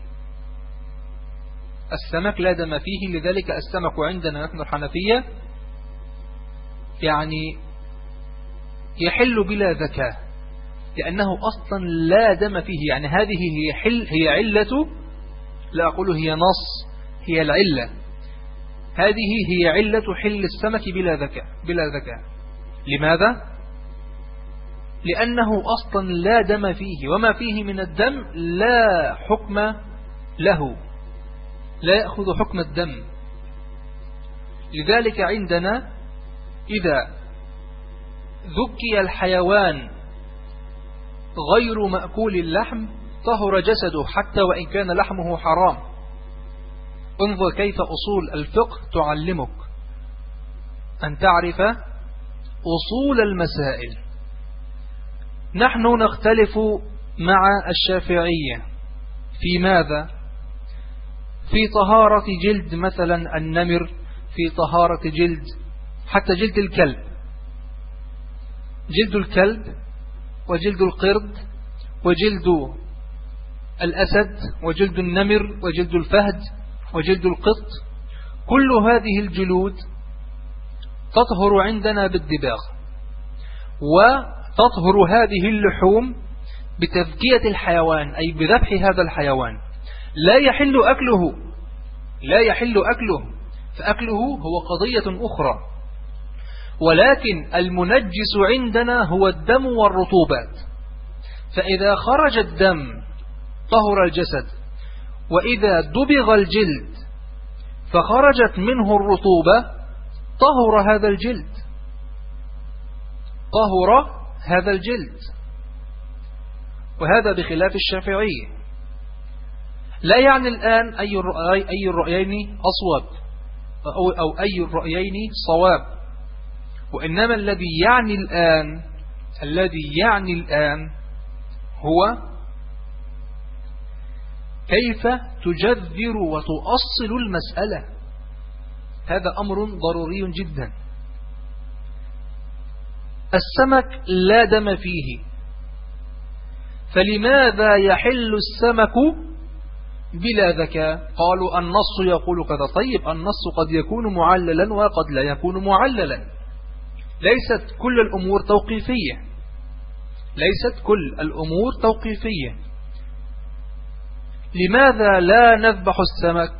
السمك لا دم فيه. لذلك السمك عندنا نحن الحنفية يعني يحل بلا زكاة، لأنه أصلا لا دم فيه. يعني هذه هي حل هي علة، لا أقول هي نص، هي العلة، هذه هي علة حل السمك بلا زكاة بلا زكاة. لماذا؟ لأنه أصلا لا دم فيه، وما فيه من الدم لا حكم له، لا يأخذ حكم الدم. لذلك عندنا إذا ذكي الحيوان غير مأكول اللحم طهر جسده حتى وإن كان لحمه حرام. انظر كيف أصول الفقه تعلمك أن تعرف أصول المسائل. نحن نختلف مع الشافعية في ماذا؟ في طهارة جلد مثلا النمر، في طهارة جلد حتى جلد الكلب، جلد الكلب وجلد القرد وجلد الأسد وجلد النمر وجلد الفهد وجلد القط، كل هذه الجلود تطهر عندنا بالدباغ، وتطهر هذه اللحوم بتذكية الحيوان، أي بذبح هذا الحيوان. لا يحل أكله، لا يحل أكله، فأكله هو قضية أخرى. ولكن المنجس عندنا هو الدم والرطوبات، فإذا خرج الدم طهر الجسد، وإذا دبغ الجلد فخرجت منه الرطوبة طهر هذا الجلد، طهر هذا الجلد. وهذا بخلاف الشافعية. لا يعني الآن أي الرأي أي الرأيين أصوب أو, أو أي الرأيين صواب، وإنما الذي يعني الآن الذي يعني الآن هو كيف تجذر وتؤصل المسألة. هذا أمر ضروري جدا. السمك لا دم فيه، فلماذا يحل السمك بلا ذكاء؟ قالوا النص يقول كذا. طيب النص قد يكون معللا وقد لا يكون معللا، ليست كل الأمور توقيفية، ليست كل الأمور توقيفية. لماذا لا نذبح السمك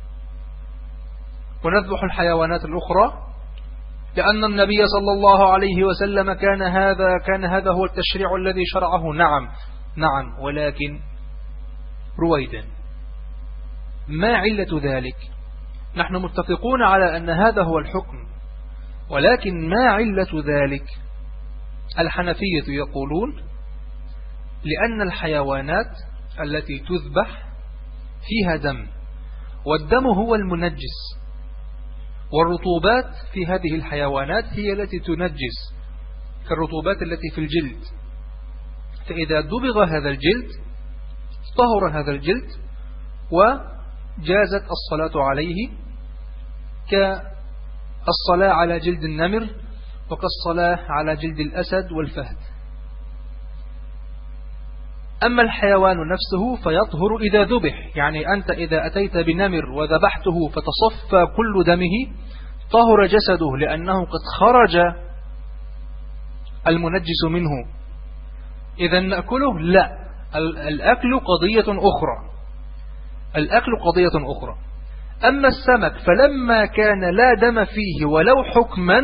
ونذبح الحيوانات الأخرى؟ لأن النبي صلى الله عليه وسلم كان هذا كان هذا هو التشريع الذي شرعه. نعم نعم ولكن رويدا، ما علة ذلك؟ نحن متفقون على أن هذا هو الحكم، ولكن ما علة ذلك؟ الحنفية يقولون لأن الحيوانات التي تذبح فيها دم، والدم هو المنجس، والرطوبات في هذه الحيوانات هي التي تنجس كالرطوبات التي في الجلد. فإذا دبغ هذا الجلد طهر هذا الجلد وجازت الصلاة عليه الصلاة على جلد النمر وكالصلاة على جلد الأسد والفهد. أما الحيوان نفسه فيطهر إذا ذبح، يعني أنت إذا أتيت بنمر وذبحته فتصفى كل دمه طهر جسده، لأنه قد خرج المنجس منه. إذا نأكله؟ لا، الأكل قضية أخرى، الأكل قضية أخرى. أما السمك فلما كان لا دم فيه ولو حكما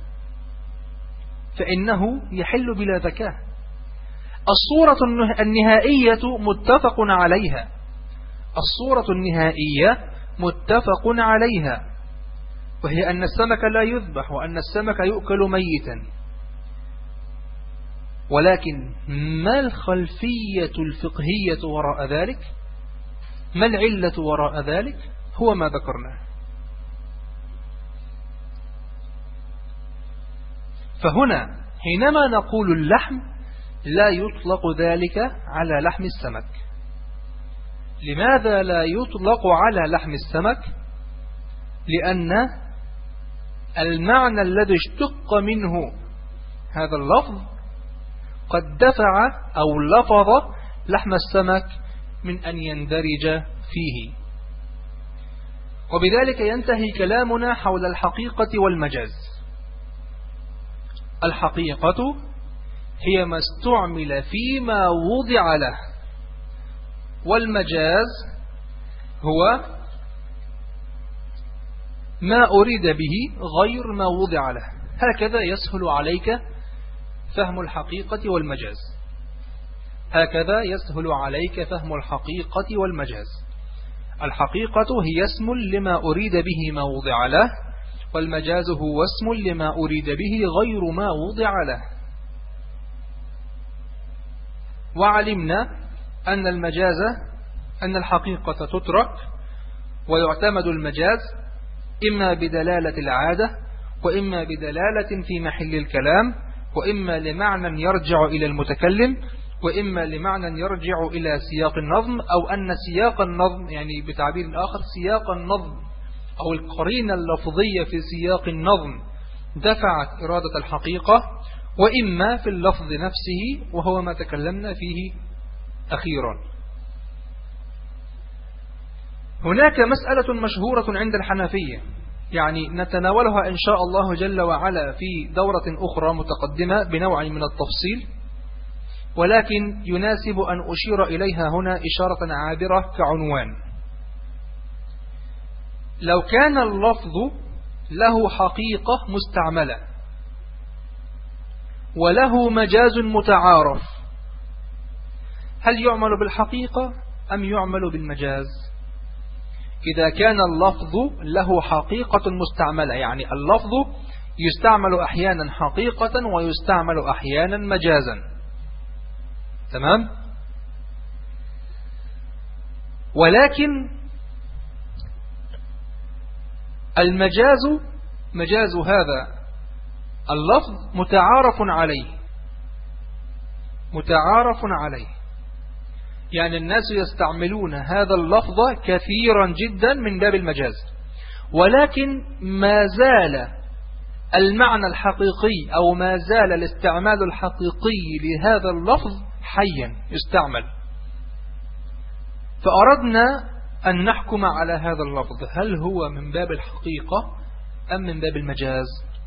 فإنه يحل بلا ذكاء. الصورة النهائية متفق عليها، الصورة النهائية متفق عليها، وهي أن السمك لا يذبح وأن السمك يؤكل ميتا. ولكن ما الخلفية الفقهية وراء ذلك؟ ما العلة وراء ذلك؟ هو ما ذكرناه. فهنا حينما نقول اللحم لا يطلق ذلك على لحم السمك. لماذا لا يطلق على لحم السمك؟ لأن المعنى الذي اشتق منه هذا اللفظ قد دفع أو لفظ لحم السمك من أن يندرج فيه. وبذلك ينتهي كلامنا حول الحقيقة والمجاز. الحقيقة هي ما استعمل فيما وضع له، والمجاز هو ما أريد به غير ما وضع له. هكذا يسهل عليك فهم الحقيقة والمجاز، هكذا يسهل عليك فهم الحقيقة والمجاز. الحقيقة هي اسم لما أريد به ما وضع له، والمجاز هو اسم لما أريد به غير ما وضع له. وعلمنا أن المجاز أن الحقيقة تترك ويعتمد المجاز إما بدلالة العادة وإما بدلالة في محل الكلام، وإما لمعنى يرجع إلى المتكلم، وإما لمعنى يرجع إلى سياق النظم، أو أن سياق النظم يعني بتعبير آخر سياق النظم أو القرينة اللفظية في سياق النظم دفعت إرادة الحقيقة، وإما في اللفظ نفسه وهو ما تكلمنا فيه أخيرا. هناك مسألة مشهورة عند الحنفية، يعني نتناولها إن شاء الله جل وعلا في دورة أخرى متقدمة بنوع من التفصيل، ولكن يناسب أن أشير إليها هنا إشارة عابرة كعنوان. لو كان اللفظ له حقيقة مستعملة وله مجاز متعارف، هل يعمل بالحقيقة أم يعمل بالمجاز؟ إذا كان اللفظ له حقيقة مستعملة، يعني اللفظ يستعمل أحيانا حقيقة ويستعمل أحيانا مجازا، تمام؟ ولكن المجاز مجاز هذا اللفظ متعارف عليه، متعارف عليه، يعني الناس يستعملون هذا اللفظ كثيرا جدا من باب المجاز، ولكن ما زال المعنى الحقيقي أو ما زال الاستعمال الحقيقي لهذا اللفظ حيا يستعمل. فأردنا أن نحكم على هذا اللفظ هل هو من باب الحقيقة أم من باب المجاز.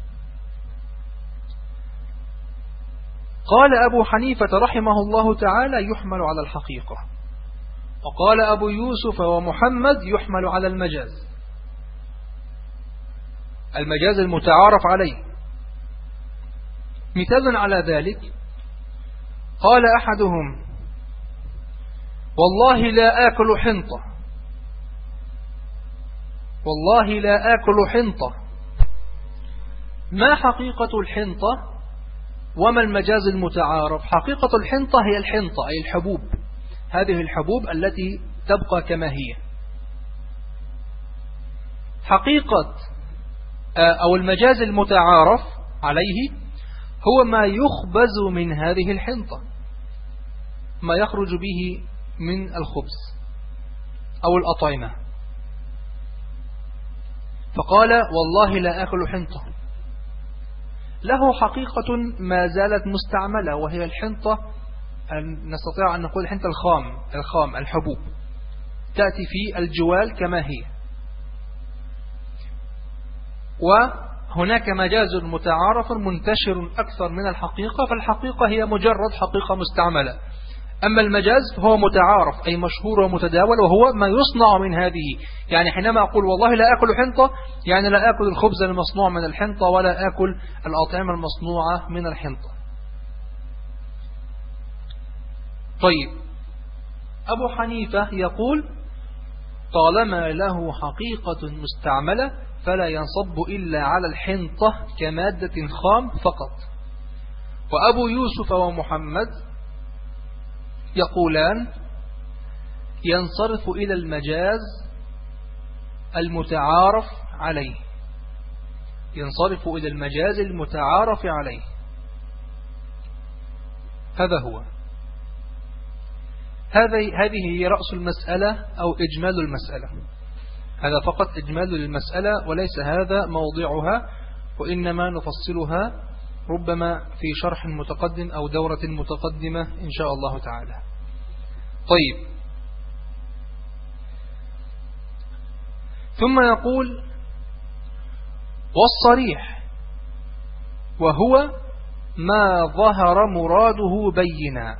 قال أبو حنيفة رحمه الله تعالى يحمل على الحقيقة، وقال أبو يوسف ومحمد يحمل على المجاز، المجاز المتعارف عليه. مثال على ذلك قال أحدهم والله لا آكل حنطة، والله لا آكل حنطة. ما حقيقة الحنطة وما المجاز المتعارف؟ حقيقة الحنطة هي الحنطة أي الحبوب، هذه الحبوب التي تبقى كما هي. حقيقة أو المجاز المتعارف عليه هو ما يخبز من هذه الحنطة، ما يخرج به من الخبز أو الأطعمة. فقال والله لا أكل حنطة. له حقيقة ما زالت مستعملة، وهي الحنطة، نستطيع أن نقول الحنطة الخام الخام الحبوب، تأتي في الجوال كما هي. وهناك مجاز متعارف منتشر أكثر من الحقيقة، فالحقيقة هي مجرد حقيقة مستعملة، أما المجاز فهو متعارف أي مشهور ومتداول، وهو ما يصنع من هذه. يعني حينما أقول والله لا أكل حنطة، يعني لا أكل الخبز المصنوع من الحنطة ولا أكل الأطعمة المصنوعة من الحنطة. طيب، أبو حنيفة يقول طالما له حقيقة مستعملة فلا ينصب إلا على الحنطة كمادة خام فقط. وأبو يوسف ومحمد يقولان ينصرف إلى المجاز المتعارف عليه، ينصرف إلى المجاز المتعارف عليه. هذا هو هذه هي رأس المسألة أو إجمال المسألة. هذا فقط إجمال للمسألة وليس هذا موضعها، وإنما نفصلها ربما في شرح متقدم أو دورة متقدمة إن شاء الله تعالى. طيب، ثم يقول والصريح وهو ما ظهر مراده بينا.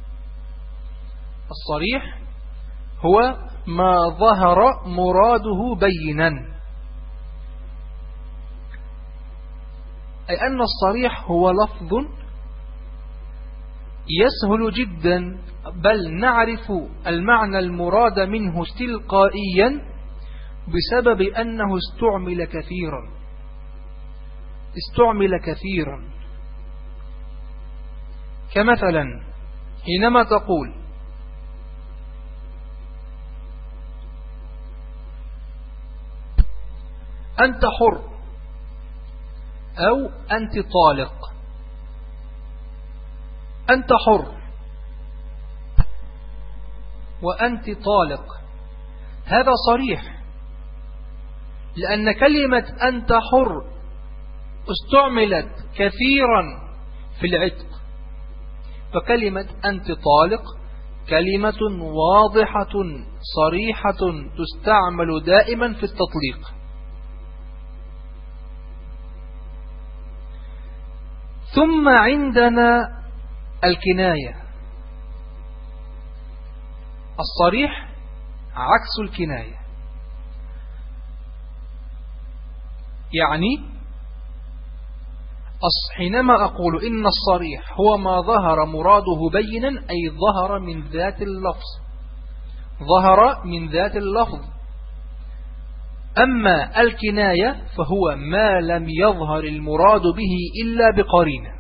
الصريح هو ما ظهر مراده بينا، أي أن الصريح هو لفظ يسهل جدا، بل نعرف المعنى المراد منه تلقائيا بسبب أنه استعمل كثيرا استعمل كثيرا كمثلا حينما تقول أنت حر أو أنت طالق. أنت حر وأنت طالق، هذا صريح، لأن كلمة أنت حر استعملت كثيرا في العتق، فكلمة أنت طالق كلمة واضحة صريحة تستعمل دائما في التطليق. ثم عندنا الكناية. الصريح عكس الكناية، يعني حينما أقول إن الصريح هو ما ظهر مراده بينا، أي ظهر من ذات اللفظ ظهر من ذات اللفظ. أما الكناية فهو ما لم يظهر المراد به إلا بقرينة.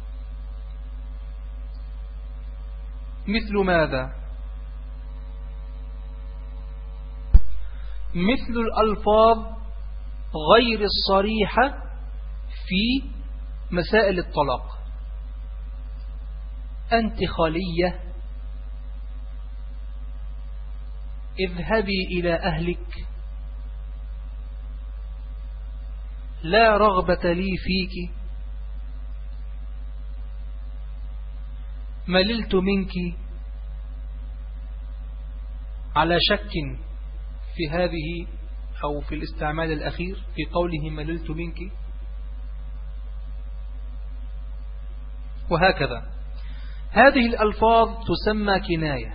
مثل ماذا؟ مثل الألفاظ غير الصريحة في مسائل الطلاق. أنت خلية، اذهبي إلى أهلك، لا رغبة لي فيك، مللت منك. على شك في هذه أو في الاستعمال الأخير في قوله مللت منك. وهكذا هذه الألفاظ تسمى كناية.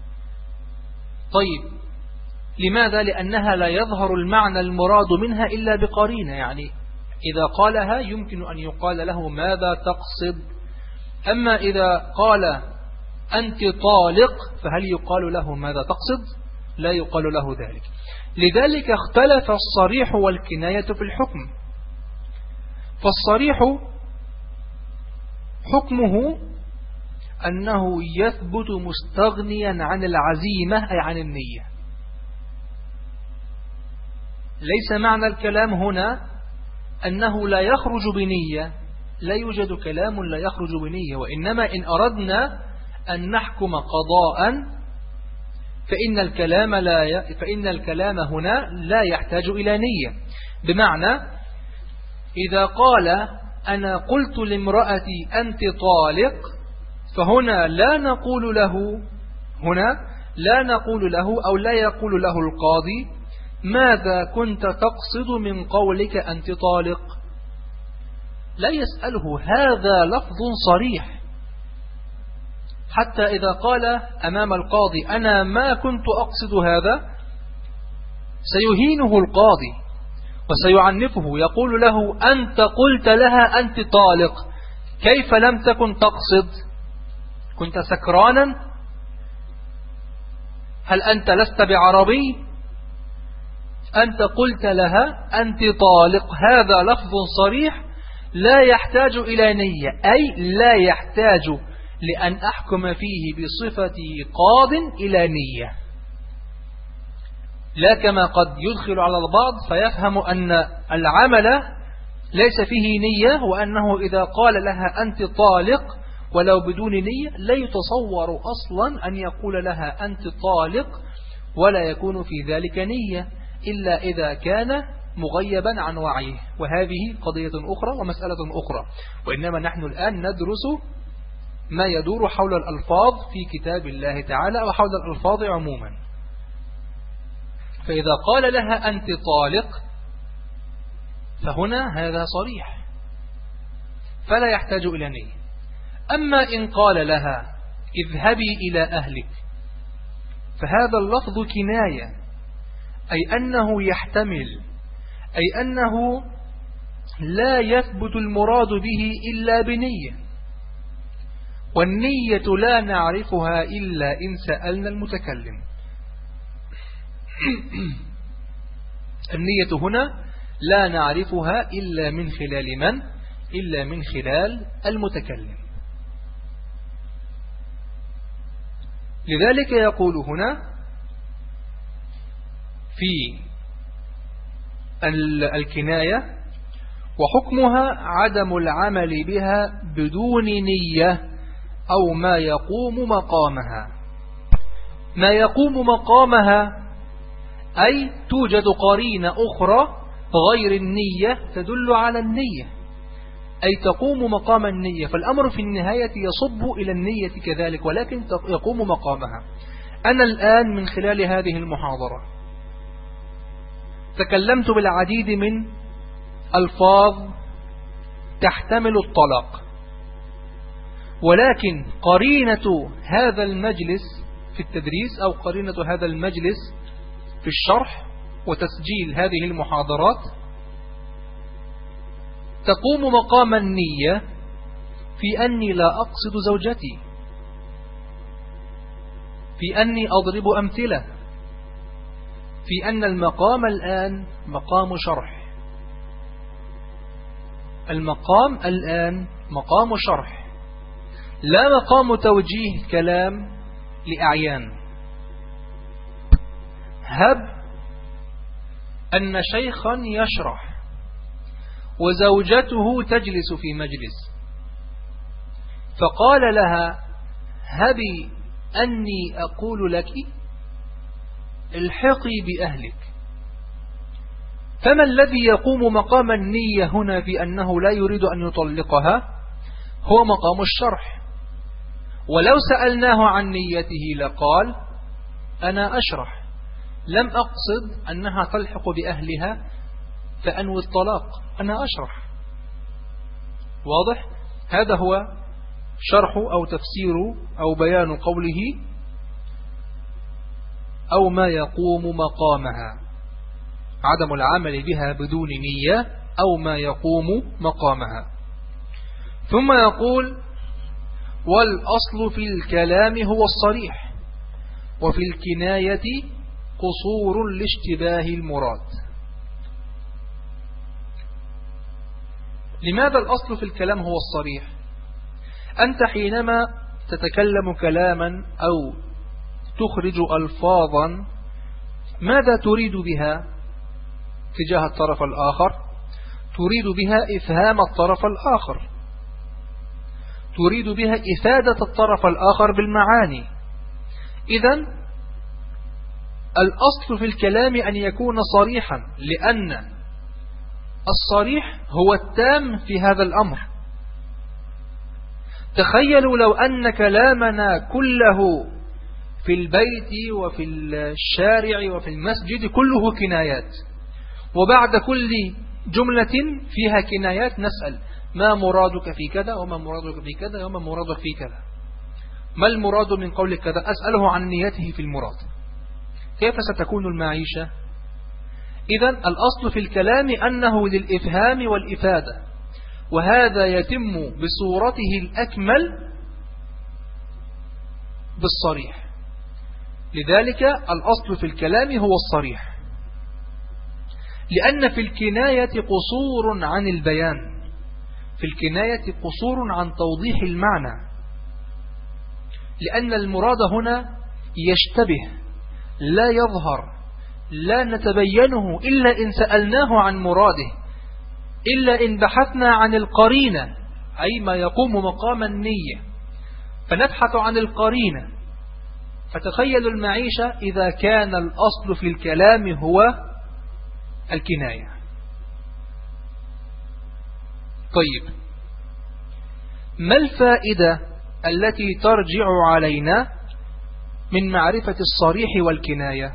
طيب، لماذا؟ لأنها لا يظهر المعنى المراد منها إلا بقرينة، يعني إذا قالها يمكن أن يقال له ماذا تقصد. أما إذا قال أنت طالق فهل يقال له ماذا تقصد؟ لا يقال له ذلك. لذلك اختلف الصريح والكناية في الحكم. فالصريح حكمه أنه يثبت مستغنيا عن العزيمة أي عن النية. ليس معنى الكلام هنا أنه لا يخرج بنية، لا يوجد كلام لا يخرج بنية، وإنما إن أردنا أن نحكم قضاء فإن الكلام لا ي... فإن الكلام هنا لا يحتاج إلى نية. بمعنى إذا قال أنا قلت لامرأتي أنت طالق، فهنا لا نقول له هنا لا نقول له أو لا يقول له القاضي ماذا كنت تقصد من قولك أنت طالق، لا يسأله، هذا لفظ صريح. حتى إذا قال أمام القاضي أنا ما كنت أقصد هذا، سيهينه القاضي وسيعنفه، يقول له أنت قلت لها أنت طالق، كيف لم تكن تقصد؟ كنت سكرانا؟ هل أنت لست بعربي؟ أنت قلت لها أنت طالق، هذا لفظ صريح لا يحتاج إلى نية، أي لا يحتاج لأن أحكم فيه بصفتي قاض إلى نية، لا كما قد يدخل على البعض فيفهم أن العمل ليس فيه نية، وأنه إذا قال لها أنت طالق ولو بدون نية لا يتصور أصلا أن يقول لها أنت طالق ولا يكون في ذلك نية إلا إذا كان مغيبا عن وعيه، وهذه قضية أخرى ومسألة أخرى. وإنما نحن الآن ندرس ما يدور حول الألفاظ في كتاب الله تعالى أو حول الألفاظ عموما. فإذا قال لها أنت طالق فهنا هذا صريح فلا يحتاج إلى نية. أما إن قال لها اذهبي إلى أهلك فهذا اللفظ كناية، أي أنه يحتمل، أي أنه لا يثبت المراد به إلا بنية، والنية لا نعرفها إلا إن سألنا المتكلم. النية هنا لا نعرفها إلا من خلال من؟ إلا من خلال المتكلم. لذلك يقول هنا في الكناية وحكمها عدم العمل بها بدون نية أو ما يقوم مقامها. ما يقوم مقامها أي توجد قرينة أخرى غير النية تدل على النية، أي تقوم مقام النية، فالأمر في النهاية يصب إلى النية كذلك ولكن يقوم مقامها. أنا الآن من خلال هذه المحاضرة تكلمت بالعديد من ألفاظ تحتمل الطلاق، ولكن قرينة هذا المجلس في التدريس أو قرينة هذا المجلس في الشرح وتسجيل هذه المحاضرات تقوم مقام النية في أني لا أقصد زوجتي، في أني أضرب أمثلة، في أن المقام الآن مقام شرح، المقام الآن مقام شرح لا مقام توجيه كلام لأعيان. هب أن شيخا يشرح وزوجته تجلس في مجلس فقال لها هبي أني أقول لك الحقي بأهلك، فما الذي يقوم مقام النية هنا في أنه لا يريد أن يطلقها؟ هو مقام الشرح. ولو سألناه عن نيته لقال أنا أشرح، لم أقصد أنها تلحق بأهلها فأنوي الطلاق، أنا أشرح. واضح؟ هذا هو شرح أو تفسير أو بيان قوله أو ما يقوم مقامها، عدم العمل بها بدون نية أو ما يقوم مقامها. ثم يقول والأصل في الكلام هو الصريح وفي الكناية قصور لاشتباه المراد. لماذا الأصل في الكلام هو الصريح؟ أنت حينما تتكلم كلاما أو تخرج ألفاظا ماذا تريد بها تجاه الطرف الآخر؟ تريد بها إفهام الطرف الآخر، تريد بها إفادة الطرف الآخر بالمعاني. إذن الأصل في الكلام أن يكون صريحا، لأن الصريح هو التام في هذا الأمر. تخيلوا لو أن كلامنا كله في البيت وفي الشارع وفي المسجد كله كنايات، وبعد كل جملة فيها كنايات نسأل ما مرادك في كذا وما مرادك في كذا وما مرادك في كذا، ما المراد من قولك كذا، أسأله عن نيته في المراد. كيف ستكون المعيشة؟ إذن الأصل في الكلام أنه للإفهام والإفادة، وهذا يتم بصورته الأكمل بالصريح. لذلك الأصل في الكلام هو الصريح، لأن في الكناية قصور عن البيان، في الكناية قصور عن توضيح المعنى، لأن المراد هنا يشتبه لا يظهر، لا نتبينه إلا إن سألناه عن مراده، إلا إن بحثنا عن القرينة، أي ما يقوم مقام النية، فنبحث عن القرينة. فتخيل المعيشة إذا كان الأصل في الكلام هو الكناية. طيب، ما الفائدة التي ترجع علينا من معرفة الصريح والكناية؟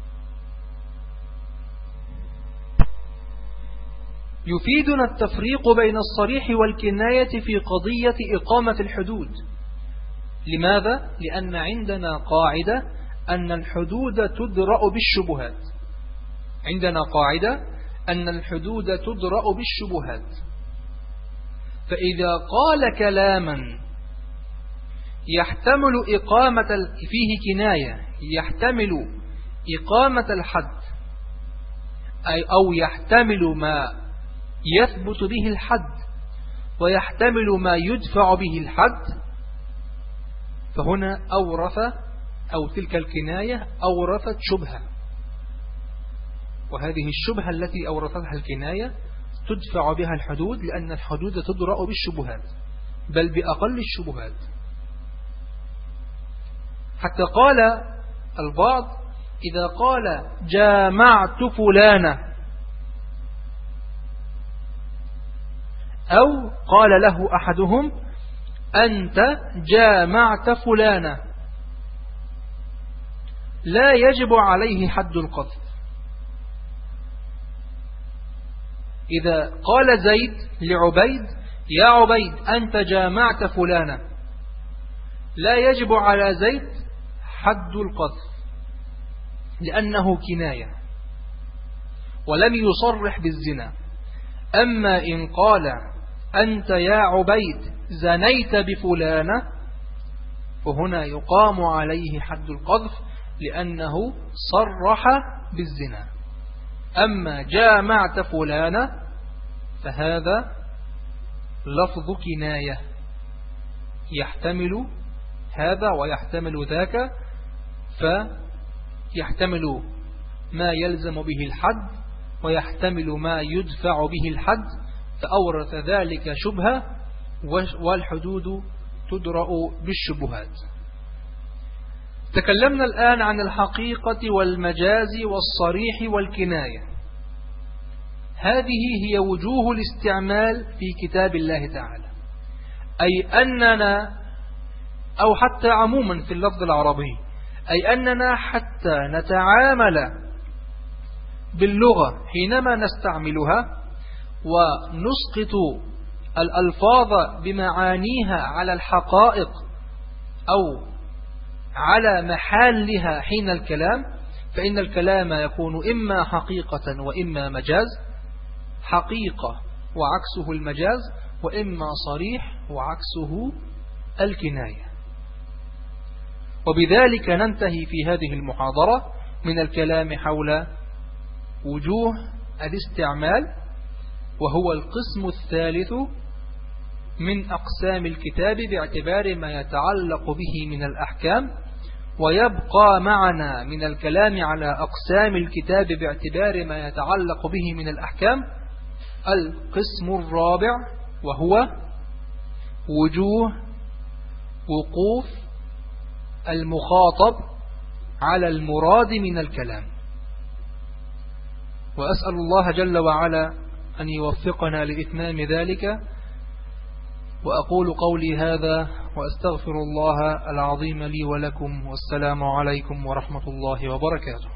يفيدنا التفريق بين الصريح والكناية في قضية إقامة الحدود. لماذا؟ لأن عندنا قاعدة أن الحدود تدرأ بالشبهات، عندنا قاعدة أن الحدود تدرأ بالشبهات. فإذا قال كلاما يحتمل إقامة فيه كناية، يحتمل إقامة الحد، أي أو يحتمل ما يثبت به الحد ويحتمل ما يدفع به الحد، فهنا أورث أو تلك الكناية أورثت شبهة، وهذه الشبهة التي أورثتها الكناية تدفع بها الحدود، لأن الحدود تدرأ بالشبهات بل بأقل الشبهات. حتى قال البعض إذا قال جامعت فلانا أو قال له أحدهم أنت جامعت فلانا لا يجب عليه حد القذف. إذا قال زيد لعبيد يا عبيد أنت جامعت فلانا لا يجب على زيد حد القذف، لأنه كناية ولم يصرح بالزنا. أما إن قال أنت يا عبيد زنيت بفلانة فهنا يقام عليه حد القذف، لأنه صرح بالزنا. أما جامعت فلانة فهذا لفظ كناية يحتمل هذا ويحتمل ذاك، فيحتمل ما يلزم به الحد ويحتمل ما يدفع به الحد، فأورث ذلك شبهة، والحدود تدرأ بالشبهات. تكلمنا الآن عن الحقيقة والمجاز والصريح والكناية. هذه هي وجوه الاستعمال في كتاب الله تعالى، أي أننا أو حتى عموما في اللفظ العربي، أي أننا حتى نتعامل باللغة حينما نستعملها ونسقط الألفاظ بمعانيها على الحقائق أو على محلها حين الكلام، فإن الكلام يكون إما حقيقة وإما مجاز، حقيقة وعكسه المجاز، وإما صريح وعكسه الكناية. وبذلك ننتهي في هذه المحاضرة من الكلام حول وجوه الاستعمال، وهو القسم الثالث من أقسام الكتاب باعتبار ما يتعلق به من الأحكام. ويبقى معنا من الكلام على أقسام الكتاب باعتبار ما يتعلق به من الأحكام القسم الرابع، وهو وجوه وقوف المخاطب على المراد من الكلام. وأسأل الله جل وعلا أن يوفقنا لإتمام ذلك. وأقول قولي هذا وأستغفر الله العظيم لي ولكم، والسلام عليكم ورحمة الله وبركاته.